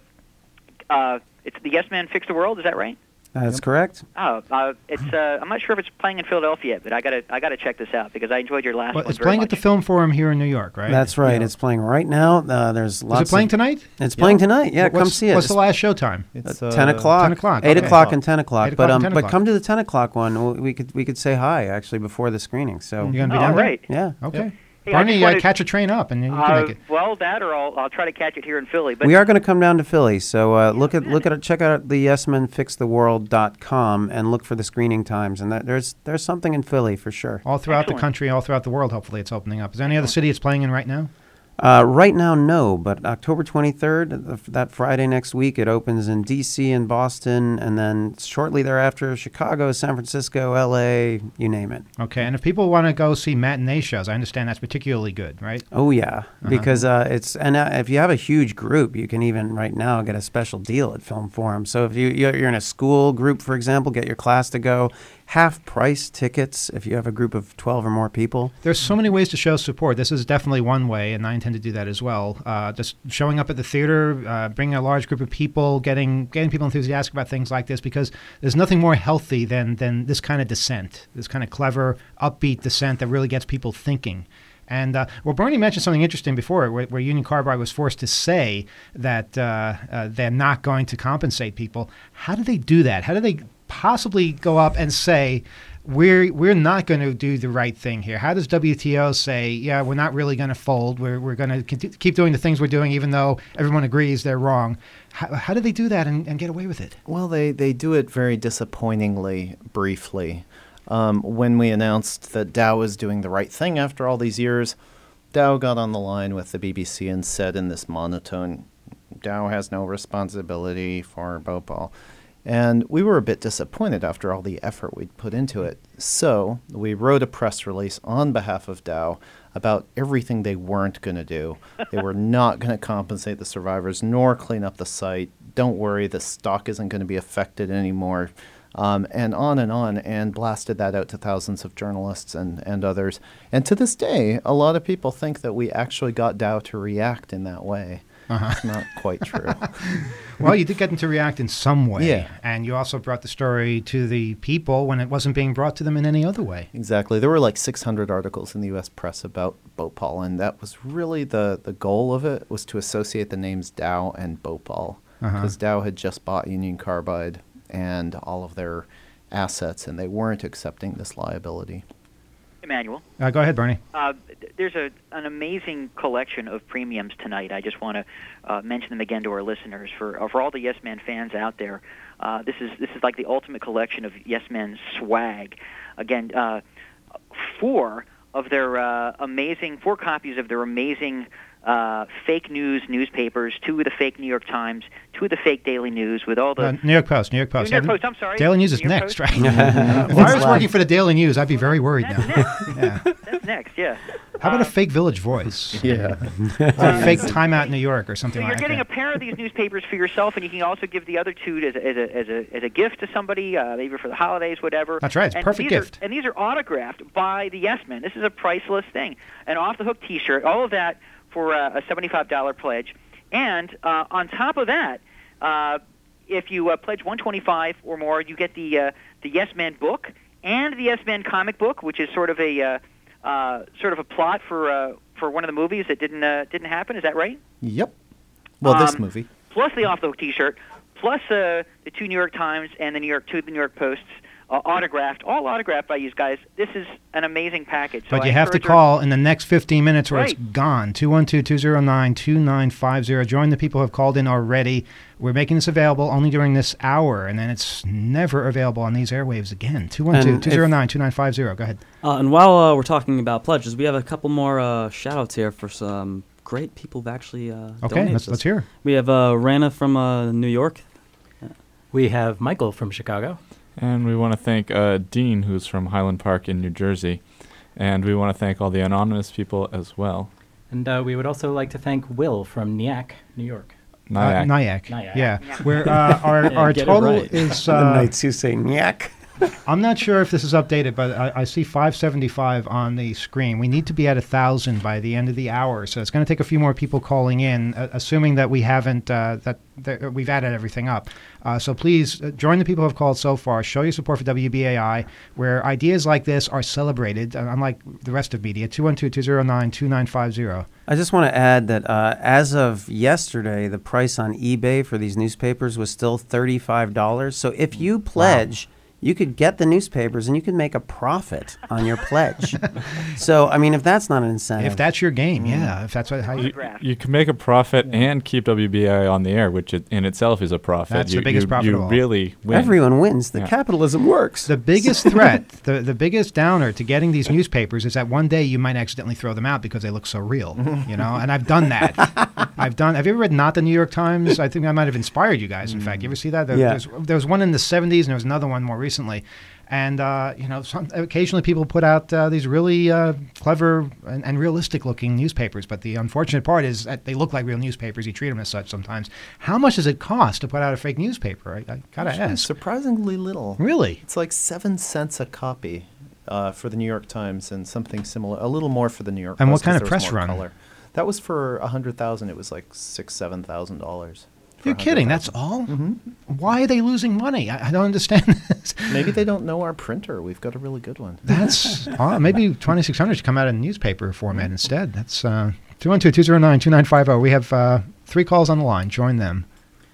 uh, it's the Yes Man Fix the World. Is that right? That's correct. Oh, uh, it's uh, I'm not sure if it's playing in Philadelphia yet, but I gotta I gotta check this out because I enjoyed your last Well, one it's very playing much. at the Film Forum here in New York, right? That's right. It's playing right now. Uh, there's lots Is it playing of, tonight? It's playing tonight. Yeah, come What's- see it. What's the last show time? It's Uh, uh, ten o'clock, ten o'clock, eight okay. o'clock, and ten o'clock. Eight But o'clock um, and ten but o'clock. come to the ten o'clock one. w- We could we could say hi actually before the screening. So You're going to be Oh, down all there? right. yeah, Okay. Hey, I Barney, just uh, wanted- catch a train up, and you can Uh, make it. well, that or I'll I'll try to catch it here in Philly. But we are going to come down to Philly. So uh, look at look at it. Check out the yes men fix the world dot com and look for the screening times. And that, there's there's something in Philly for sure. All throughout Excellent. the country, all throughout the world, hopefully it's opening up. Is there any other city it's playing in right now? Uh, right now, no, but October twenty-third, th- that Friday next week, it opens in D C and Boston, and then shortly thereafter, Chicago, San Francisco, L A, you name it. Okay, and if people want to go see matinee shows, I understand that's particularly good, right? Oh yeah, because uh, it's and uh, if you have a huge group, you can even right now get a special deal at Film Forum. So if you you're you're in a school group, for example, get your class to go, half price tickets if you have a group of twelve or more people. There's so many ways to show support. This is definitely one way, and I intend to do that as well. Uh, just showing up at the theater, uh, bringing a large group of people, getting getting people enthusiastic about things like this, because there's nothing more healthy than than this kind of dissent, this kind of clever, upbeat dissent that really gets people thinking. And, uh, well, Bernie mentioned something interesting before, where, where Union Carbide was forced to say that uh, uh, they're not going to compensate people. How do they do that? How do they possibly go up and say, we're we're not going to do the right thing here? How does W T O say, yeah, we're not really going to fold, we're, we're going to conti- keep doing the things we're doing even though everyone agrees they're wrong? How, how do they do that and, and get away with it? Well, they, they do it very disappointingly briefly. Um, when we announced that Dow was doing the right thing after all these years, Dow got on the line with the B B C and said in this monotone, Dow has no responsibility for Bhopal. And we were a bit disappointed after all the effort we'd put into it. So we wrote a press release on behalf of Dow about everything they weren't going to do. They were not going to compensate the survivors nor clean up the site. Don't worry, the stock isn't going to be affected anymore. um, and on and on, and blasted that out to thousands of journalists and, and others. And to this day, a lot of people think that we actually got Dow to react in that way. Uh-huh. It's not quite true. Well, you did get them to react in some way. Yeah. And you also brought the story to the people when it wasn't being brought to them in any other way. Exactly. There were like six hundred articles in the U S press about Bhopal, and that was really the, the goal of it, was to associate the names Dow and Bhopal, because uh-huh. Dow had just bought Union Carbide and all of their assets, and they weren't accepting this liability. Emmanuel. Uh, go ahead, Bernie. Uh, there's a, an amazing collection of premiums tonight. I just want to uh, mention them again to our listeners. For uh, for all the Yes Man fans out there, uh, this is this is like the ultimate collection of Yes Man swag. Again, uh, four of their uh, amazing, four copies of their amazing uh, fake news newspapers, two of the fake New York Times, two of the fake Daily News, with all the... Uh, New York Post, New York Post. New York Post, I'm sorry. Daily News is New York next, Post? right? uh, if I was working for the Daily News, I'd be very worried That's now. next. Yeah. That's next, yeah. How about Uh, a fake Village Voice? Yeah. Or a fake Time Out New York or something So you're like getting that. a pair of these newspapers for yourself, and you can also give the other two as a, as a, as a, as a gift to somebody, uh, maybe for the holidays, whatever. That's right. It's a and perfect these gift. Are, and these are autographed by the Yes Men. This is a priceless thing. An off-the-hook T-shirt, all of that for uh, a seventy-five dollars pledge. And uh, on top of that, uh, if you uh, pledge one hundred twenty-five dollars or more, you get the uh, the Yes Man book and the Yes Man comic book, which is sort of a uh, uh, sort of a plot for uh, for one of the movies that didn't uh, didn't happen. Is that right? Yep. Well, this Um, movie. Plus the off-the-hook T-shirt, plus uh, the two New York Times and the New York two New York Posts, uh, autographed, all autographed by you guys. This is an amazing package. So But I you have to encourage our- call in the next fifteen minutes or it's Right. gone. two one two, two zero nine, two nine five zero. Join the people who have called in already. We're making this available only during this hour, and then it's never available on these airwaves again. two one two, two zero nine, two nine five zero. Go ahead. Uh, and while uh, we're talking about pledges, we have a couple more uh, shout-outs here for some great people who've actually uh, Okay, donated let's, this. let's hear. We have uh, Rana from uh, New York. We have Michael from Chicago. And we want to thank uh, Dean, who's from Highland Park in New Jersey. And we want to thank all the anonymous people as well. And uh, we would also like to thank Will from Nyack, New York. Nyack. Uh, Nyack. Nyack. Yeah. Yeah. Where uh, our, Yeah, our get it total right. is... the Uh, nights you say nyak. I'm not sure if this is updated, but I, I see five seventy-five on the screen. We need to be at one thousand by the end of the hour, so it's going to take a few more people calling in, uh, assuming that we haven't, uh, that, that we've added everything up. Uh, so please uh, join the people who have called so far. Show your support for W B A I, where ideas like this are celebrated, uh, unlike the rest of media. two one two, two zero nine, two nine five zero. I just want to add that uh, as of yesterday, the price on eBay for these newspapers was still thirty-five dollars. So if you pledge, you could get the newspapers and you could make a profit on your pledge. So, I mean, if that's not an incentive. If that's your game, yeah. If that's what, how you... You, you can make a profit and keep W B A I on the air, which it, in itself is a profit. That's the you, biggest you, profit You of all. really win. Everyone wins. The Yeah. capitalism works. The biggest threat, the, the biggest downer to getting these newspapers is that one day you might accidentally throw them out because they look so real, you know? And I've done that. I've done. Have you ever read Not the New York Times? I think I might have inspired you guys, in fact. You ever see that? There, Yeah. there's, there was one in the seventies and there was another one more recently. And, uh, you know, some, occasionally people put out uh, these really uh, clever and, and realistic-looking newspapers. But the unfortunate part is that they look like real newspapers. You treat them as such sometimes. How much does it cost to put out a fake newspaper? I, I gotta Actually, ask. surprisingly little. Really? It's like seven cents a copy uh, for the New York Times, and something similar, a little more for the New York And what Post, 'cause kind of there was press more run? color. That was for a hundred thousand. It was like six, seven thousand dollars. You're kidding. That's all? Mm-hmm. Why are they losing money? I, I don't understand this. Maybe they don't know our printer. We've got a really good one. That's uh, maybe twenty-six hundred should come out in newspaper format instead. That's uh, two one two, two zero nine, two nine five zero. We have uh, three calls on the line. Join them.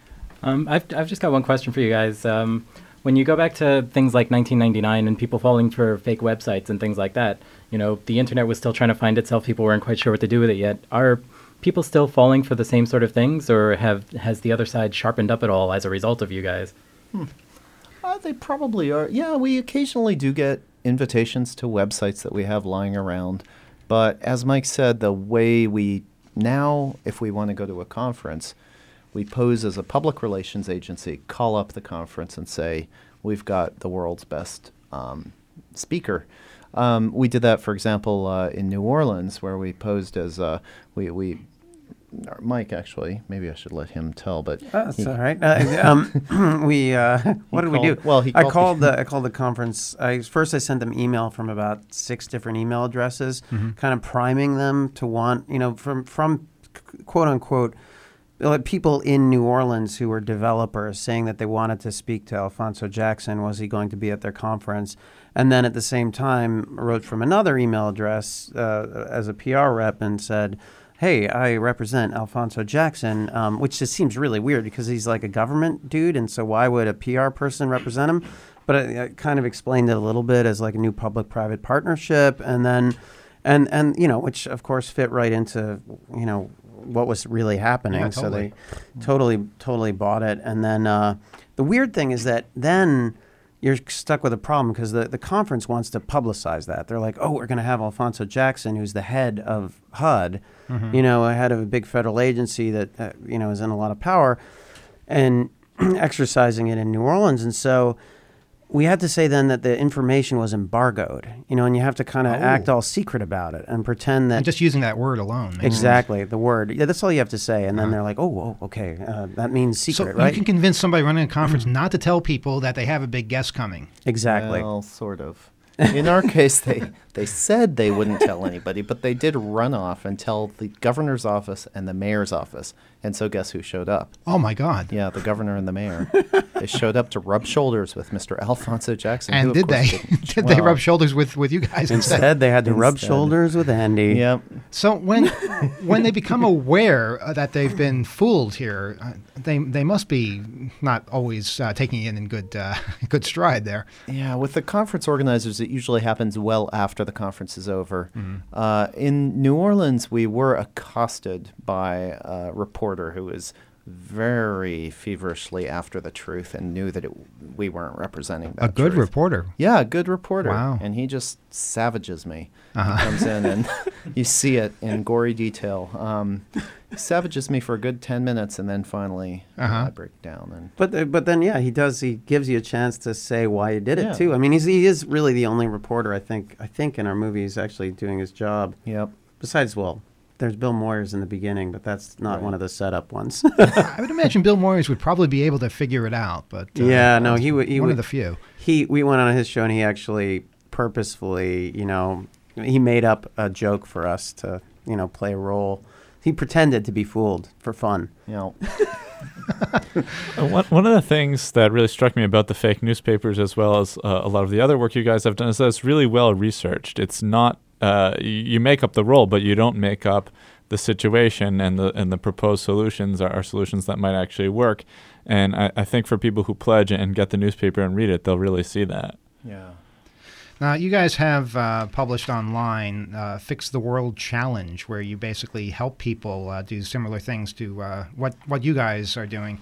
Um, I've, I've just got one question for you guys. Um, when you go back to things like nineteen ninety-nine and people falling for fake websites and things like that, you know, the internet was still trying to find itself. People weren't quite sure what to do with it yet. Are people still falling for the same sort of things, or have has the other side sharpened up at all as a result of you guys? Hmm. Uh, they probably are. Yeah, we occasionally do get invitations to websites that we have lying around. But as Mike said, the way we now, if we want to go to a conference, we pose as a public relations agency, call up the conference and say, we've got the world's best um, speaker. Um, we did that, for example, uh, in New Orleans, where we posed as, uh, we, we or Mike, actually, maybe I should let him tell, but Oh, that's he- all right. Uh, um, we uh, what did we do? called- well, he I called- called the I called the conference. I first I sent them email from about six different email addresses, kind of priming them to want you know from from quote unquote like people in New Orleans who were developers saying that they wanted to speak to Alphonso Jackson. Was he going to be at their conference? And then at the same time, wrote from another email address uh, as a P R rep and said, hey, I represent Alphonso Jackson, um, which just seems really weird because he's like a government dude. And so why would a P R person represent him? But I, I kind of explained it a little bit as like a new public-private partnership. And then, and, and you know, which of course fit right into, you know, what was really happening. Yeah, So totally. they totally, totally bought it. And then uh, the weird thing is that then you're stuck with a problem because the, the conference wants to publicize that. They're like, oh, we're going to have Alphonso Jackson, who's the head of H U D, Mm-hmm. you know, a head of a big federal agency that, uh, you know, is in a lot of power and exercising it in New Orleans. And so we had to say then that the information was embargoed, you know, and you have to kind of Oh. act all secret about it and pretend that. And just using that word alone. makes Exactly, the word. Yeah, that's all you have to say. And then Uh-huh. they're like, oh, oh okay, uh, that means So secret, you right? can convince somebody running a conference not to tell people that they have a big guest coming. Exactly. Well, sort of. In our case, they they said they wouldn't tell anybody, but they did run off and tell the governor's office and the mayor's office. And so guess who showed up? Oh, my God. Yeah, the governor and the mayor. They showed up to rub shoulders with Mister Alphonso Jackson. who, And of did course, they? didn't. did they Well, rub shoulders with, with you guys instead? Instead, they had to rub Instead. shoulders with Andy. Yep. So when when they become aware uh, that they've been fooled here, uh, they they must be not always uh, taking it in good uh, good stride there. Yeah, with the conference organizers, it usually happens well after the conference is over. Uh, in New Orleans, we were accosted by a reporter who was very feverishly after the truth and knew that it, we weren't representing that A good truth. reporter. Yeah, a good reporter. Wow. And he just savages me. Uh-huh. He comes in and you see it in gory detail. Um, he savages me for a good ten minutes and then finally uh, Uh-huh. I break down. And But the, but then yeah, he does. He gives you a chance to say why you did it Yeah. too. I mean, he's, he is really the only reporter I think I think in our movie who's actually doing his job. Yep. Besides, well, there's Bill Moyers in the beginning, but that's not Right. one of the setup ones. I would imagine Bill Moyers would probably be able to figure it out, but uh, yeah, no, he would. He one would, of the few. He we went on his show and he actually purposefully, you know, he made up a joke for us to, you know, play a role. He pretended to be fooled for fun. You know, Uh, One, one of the things that really struck me about the fake newspapers, as well as uh, a lot of the other work you guys have done, is that it's really well researched. It's not uh, you, you make up the role, but you don't make up the situation, and the and the proposed solutions are, are solutions that might actually work. And I, I think for people who pledge and get the newspaper and read it, they'll really see that. yeah. Now, you guys have uh, published online uh, Fix the World Challenge, where you basically help people uh, do similar things to uh, what, what you guys are doing,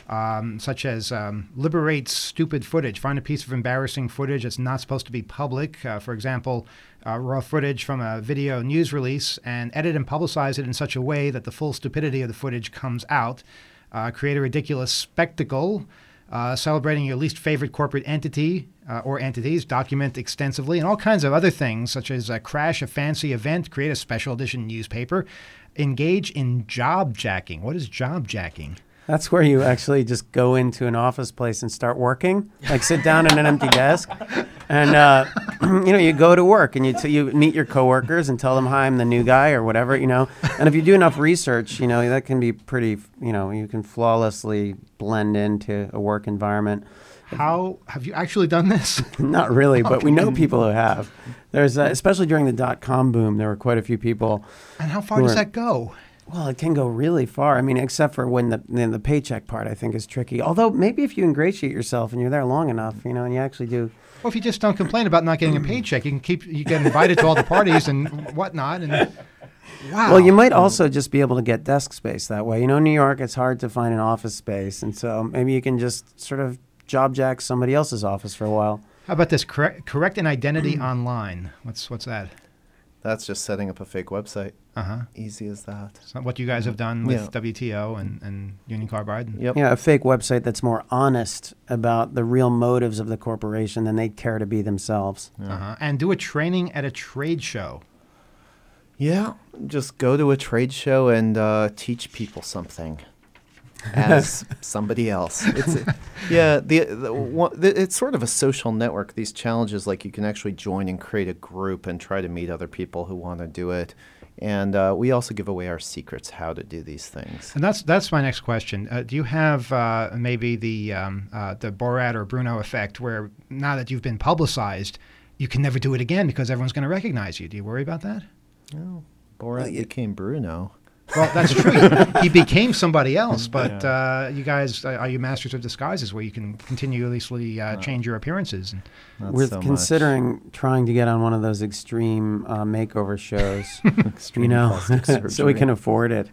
um, such as um, liberate stupid footage. Find a piece of embarrassing footage that's not supposed to be public. Uh, for example, uh, raw footage from a video news release, and edit and publicize it in such a way that the full stupidity of the footage comes out. Uh, create a ridiculous spectacle. Uh, celebrating your least favorite corporate entity uh, or entities, document extensively, and all kinds of other things, such as uh, crash a fancy event, create a special edition newspaper, engage in job jacking. What is job jacking? That's where you actually just go into an office place and start working, like sit down at an empty desk, and uh, you know you go to work and you t- you meet your coworkers and tell them, "Hi, I'm the new guy," or whatever, you know. And if you do enough research, you know that can be pretty, you know, you can flawlessly blend into a work environment. How have you actually done this? Not really, but we know people who have. There's uh, especially during the dot com boom, there were quite a few people. And how far Who does are- that go? Well, it can go really far. I mean, except for when the then the paycheck part, I think, is tricky. Although maybe if you ingratiate yourself and you're there long enough, you know, and you actually do. Well, if you just don't complain about not getting a paycheck, you can keep you get invited to all the parties and whatnot. And wow. Well, you might also just be able to get desk space that way. You know, in New York, it's hard to find an office space, and so maybe you can just sort of job jack somebody else's office for a while. How about this? Correct, correct an identity online. What's what's that? That's just setting up a fake website. Uh huh. Easy as that. Is that what you guys have done with Yeah. W T O and, and Union Carbide? Yep. Yeah, a fake website that's more honest about the real motives of the corporation than they care to be themselves. Uh-huh. And do a training at a trade show. Yeah, just go to a trade show and uh, teach people something as somebody else. It's yeah, the, the, one, the it's sort of a social network. These challenges, like you can actually join and create a group and try to meet other people who want to do it. And uh, we also give away our secrets how to do these things. And that's that's my next question. Uh, do you have uh, maybe the um, uh, the Borat or Bruno effect, where now that you've been publicized, you can never do it again because everyone's going to recognize you? Do you worry about that? No, Borat became Bruno. Well, that's true. He became somebody else, but yeah. uh, you guys, uh, are you masters of disguises where you can continuously uh, no. change your appearances? And Not We're so considering much. trying to get on one of those extreme uh, makeover shows, extreme you know, so we can afford it.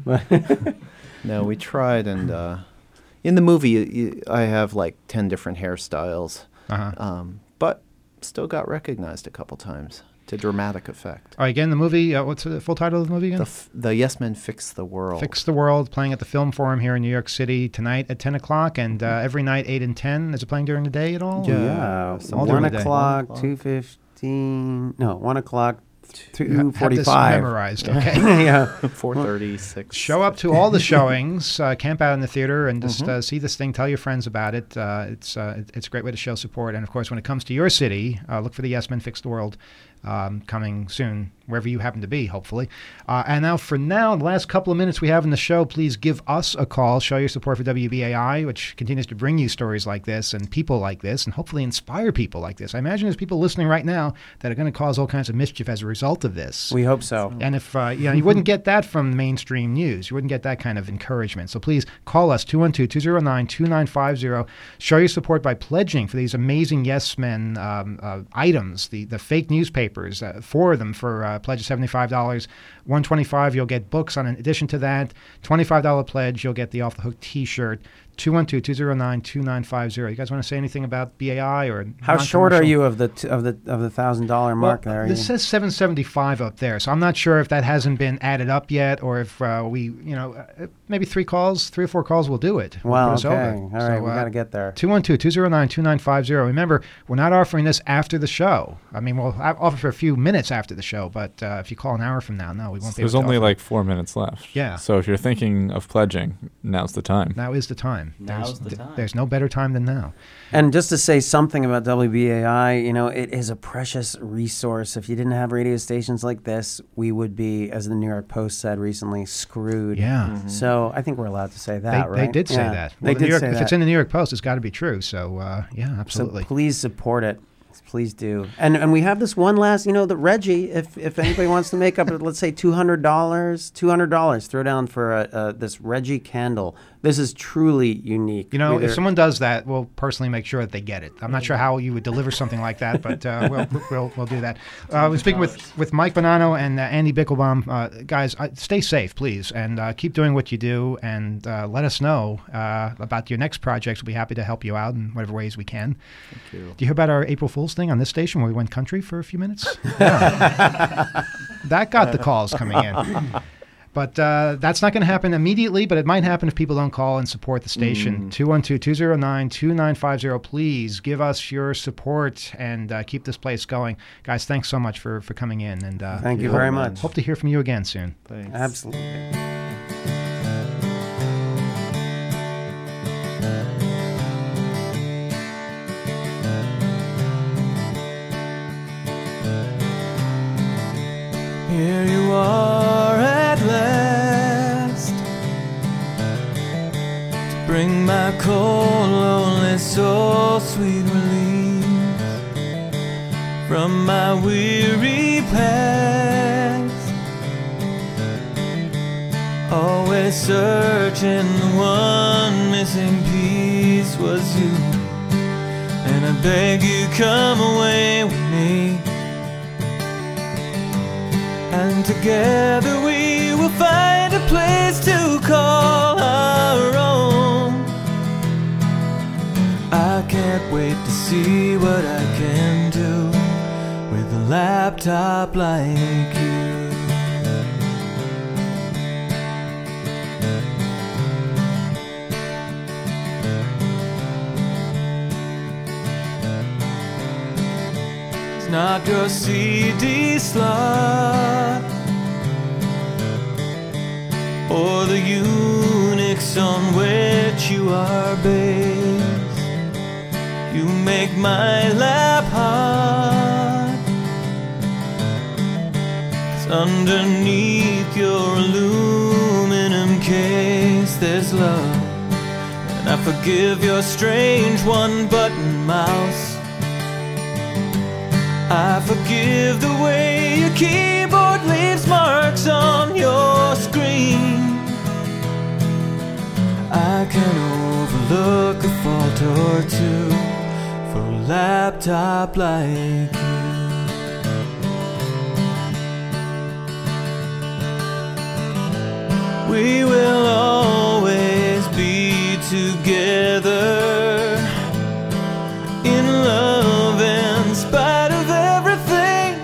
No, we tried, and uh, in the movie, you, you, I have like ten different hairstyles, uh-huh. um, but still got recognized a couple times. To dramatic effect. All right, again, the movie, uh, what's the full title of the movie again? The, f- the Yes Men Fix the World. Fix the World, playing at the Film Forum here in New York City tonight at ten o'clock, and uh, every night, eight and ten. Is it playing during the day at all? Yeah, yeah. one o'clock, two fifteen, no, one o'clock, two forty-five. Memorized, okay. Yeah. four thirty, six. Show up to all the showings, uh, camp out in the theater, and just mm-hmm. uh, see this thing. Tell your friends about it. Uh, it's uh, it's a great way to show support. And, of course, when it comes to your city, uh, look for the Yes Men Fix the World. Um, coming soon, wherever you happen to be, hopefully. Uh, and now, for now, the last couple of minutes we have in the show, please give us a call. Show your support for W B A I, which continues to bring you stories like this and people like this, and hopefully inspire people like this. I imagine there's people listening right now that are going to cause all kinds of mischief as a result of this. We hope so. And if uh, you know, you wouldn't get that from mainstream news, you wouldn't get that kind of encouragement. So please call us two one two, two zero nine, two nine five zero. Show your support by pledging for these amazing Yes Men um, uh, items, the the fake newspaper. Uh, four of them for uh, pledge of seventy-five dollars. one hundred twenty-five dollars, you'll get books. On in addition to that, twenty-five dollars pledge, you'll get the Off the Hook T-shirt. two one two, two zero nine, two nine five zero. You guys want to say anything about B A I or how short are you of the t- of the of the thousand dollar mark well, there? This says seven seventy-five up there, so I'm not sure if that hasn't been added up yet, or if uh, we, you know, uh, maybe three calls, three or four calls will do it. Well, we'll okay, all right, so, uh, we got to get there. two one two, two zero nine, two nine five zero. Remember, we're not offering this after the show. I mean, we'll offer for a few minutes after the show, but uh, if you call an hour from now, no, we won't be. There's able to only offer. like four minutes left. Yeah. So if you're thinking of pledging, now's the time. Now is the time. Now's There's, the time. There's no better time than now. And just to say something about W B A I, you know, it is a precious resource. If you didn't have radio stations like this, we would be, as the New York Post said recently, screwed. Yeah. Mm-hmm. So I think we're allowed to say that, they, right? They did say yeah. that. They Well, the did New York, say if that. it's in the New York Post, it's got to be true. So, uh, yeah, absolutely. So please support it. Please do. And and we have this one last, you know, the Reggie, if if anybody wants to make up, let's say two hundred dollars, two hundred dollars, throw down for a, a, this Reggie candle. This is truly unique. You know, Either if someone does that, we'll personally make sure that they get it. I'm not sure how you would deliver something like that, but uh, we'll, we'll we'll do that. Uh, we're speaking with, with Mike Bonanno and uh, Andy Bickelbaum. Uh, guys, uh, stay safe, please, and uh, keep doing what you do, and uh, let us know uh, about your next projects. We'll be happy to help you out in whatever ways we can. Thank you. Do you hear about our April Fool's thing on this station where we went country for a few minutes? Yeah. That got the calls coming in. But uh, that's not going to happen immediately, but it might happen if people don't call and support the station. two one two, two zero nine, two nine five zero. Please give us your support and uh, keep this place going. Guys, thanks so much for, for coming in. And uh, Thank you hope, very much. Hope to hear from you again soon. Thanks. Absolutely. Here you are at last, to bring my cold, lonely soul sweet release from my weary past. Always searching, the one missing piece was you, and I beg you come away with me. And together we will find a place to call our own. I can't wait to see what I can do with a laptop like you. It's not your C D slot or the Unix on which you are based. You make my lap hot, 'cause underneath your aluminum case there's love. And I forgive your strange one-button mouse. I forgive the way your keyboard leaves marks on your screen. I can overlook a fault or two for a laptop like you. We will always be together in love in spite of everything.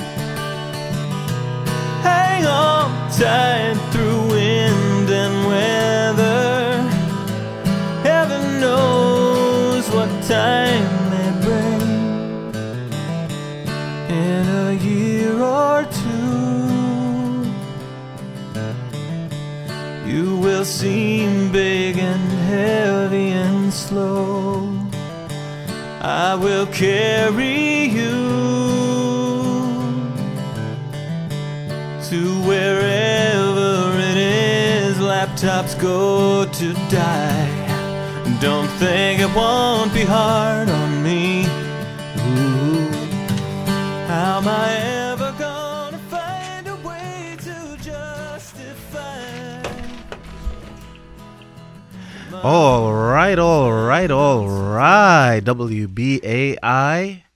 Hang on tight through wind and weather. Heaven knows what time may bring. In a year or two, you will seem big and heavy and slow. I will carry you to wherever it is laptops go to die. Don't think it won't be hard on me. Ooh, how am I ever gonna find a way to justify? All right, all right, all right. W B A I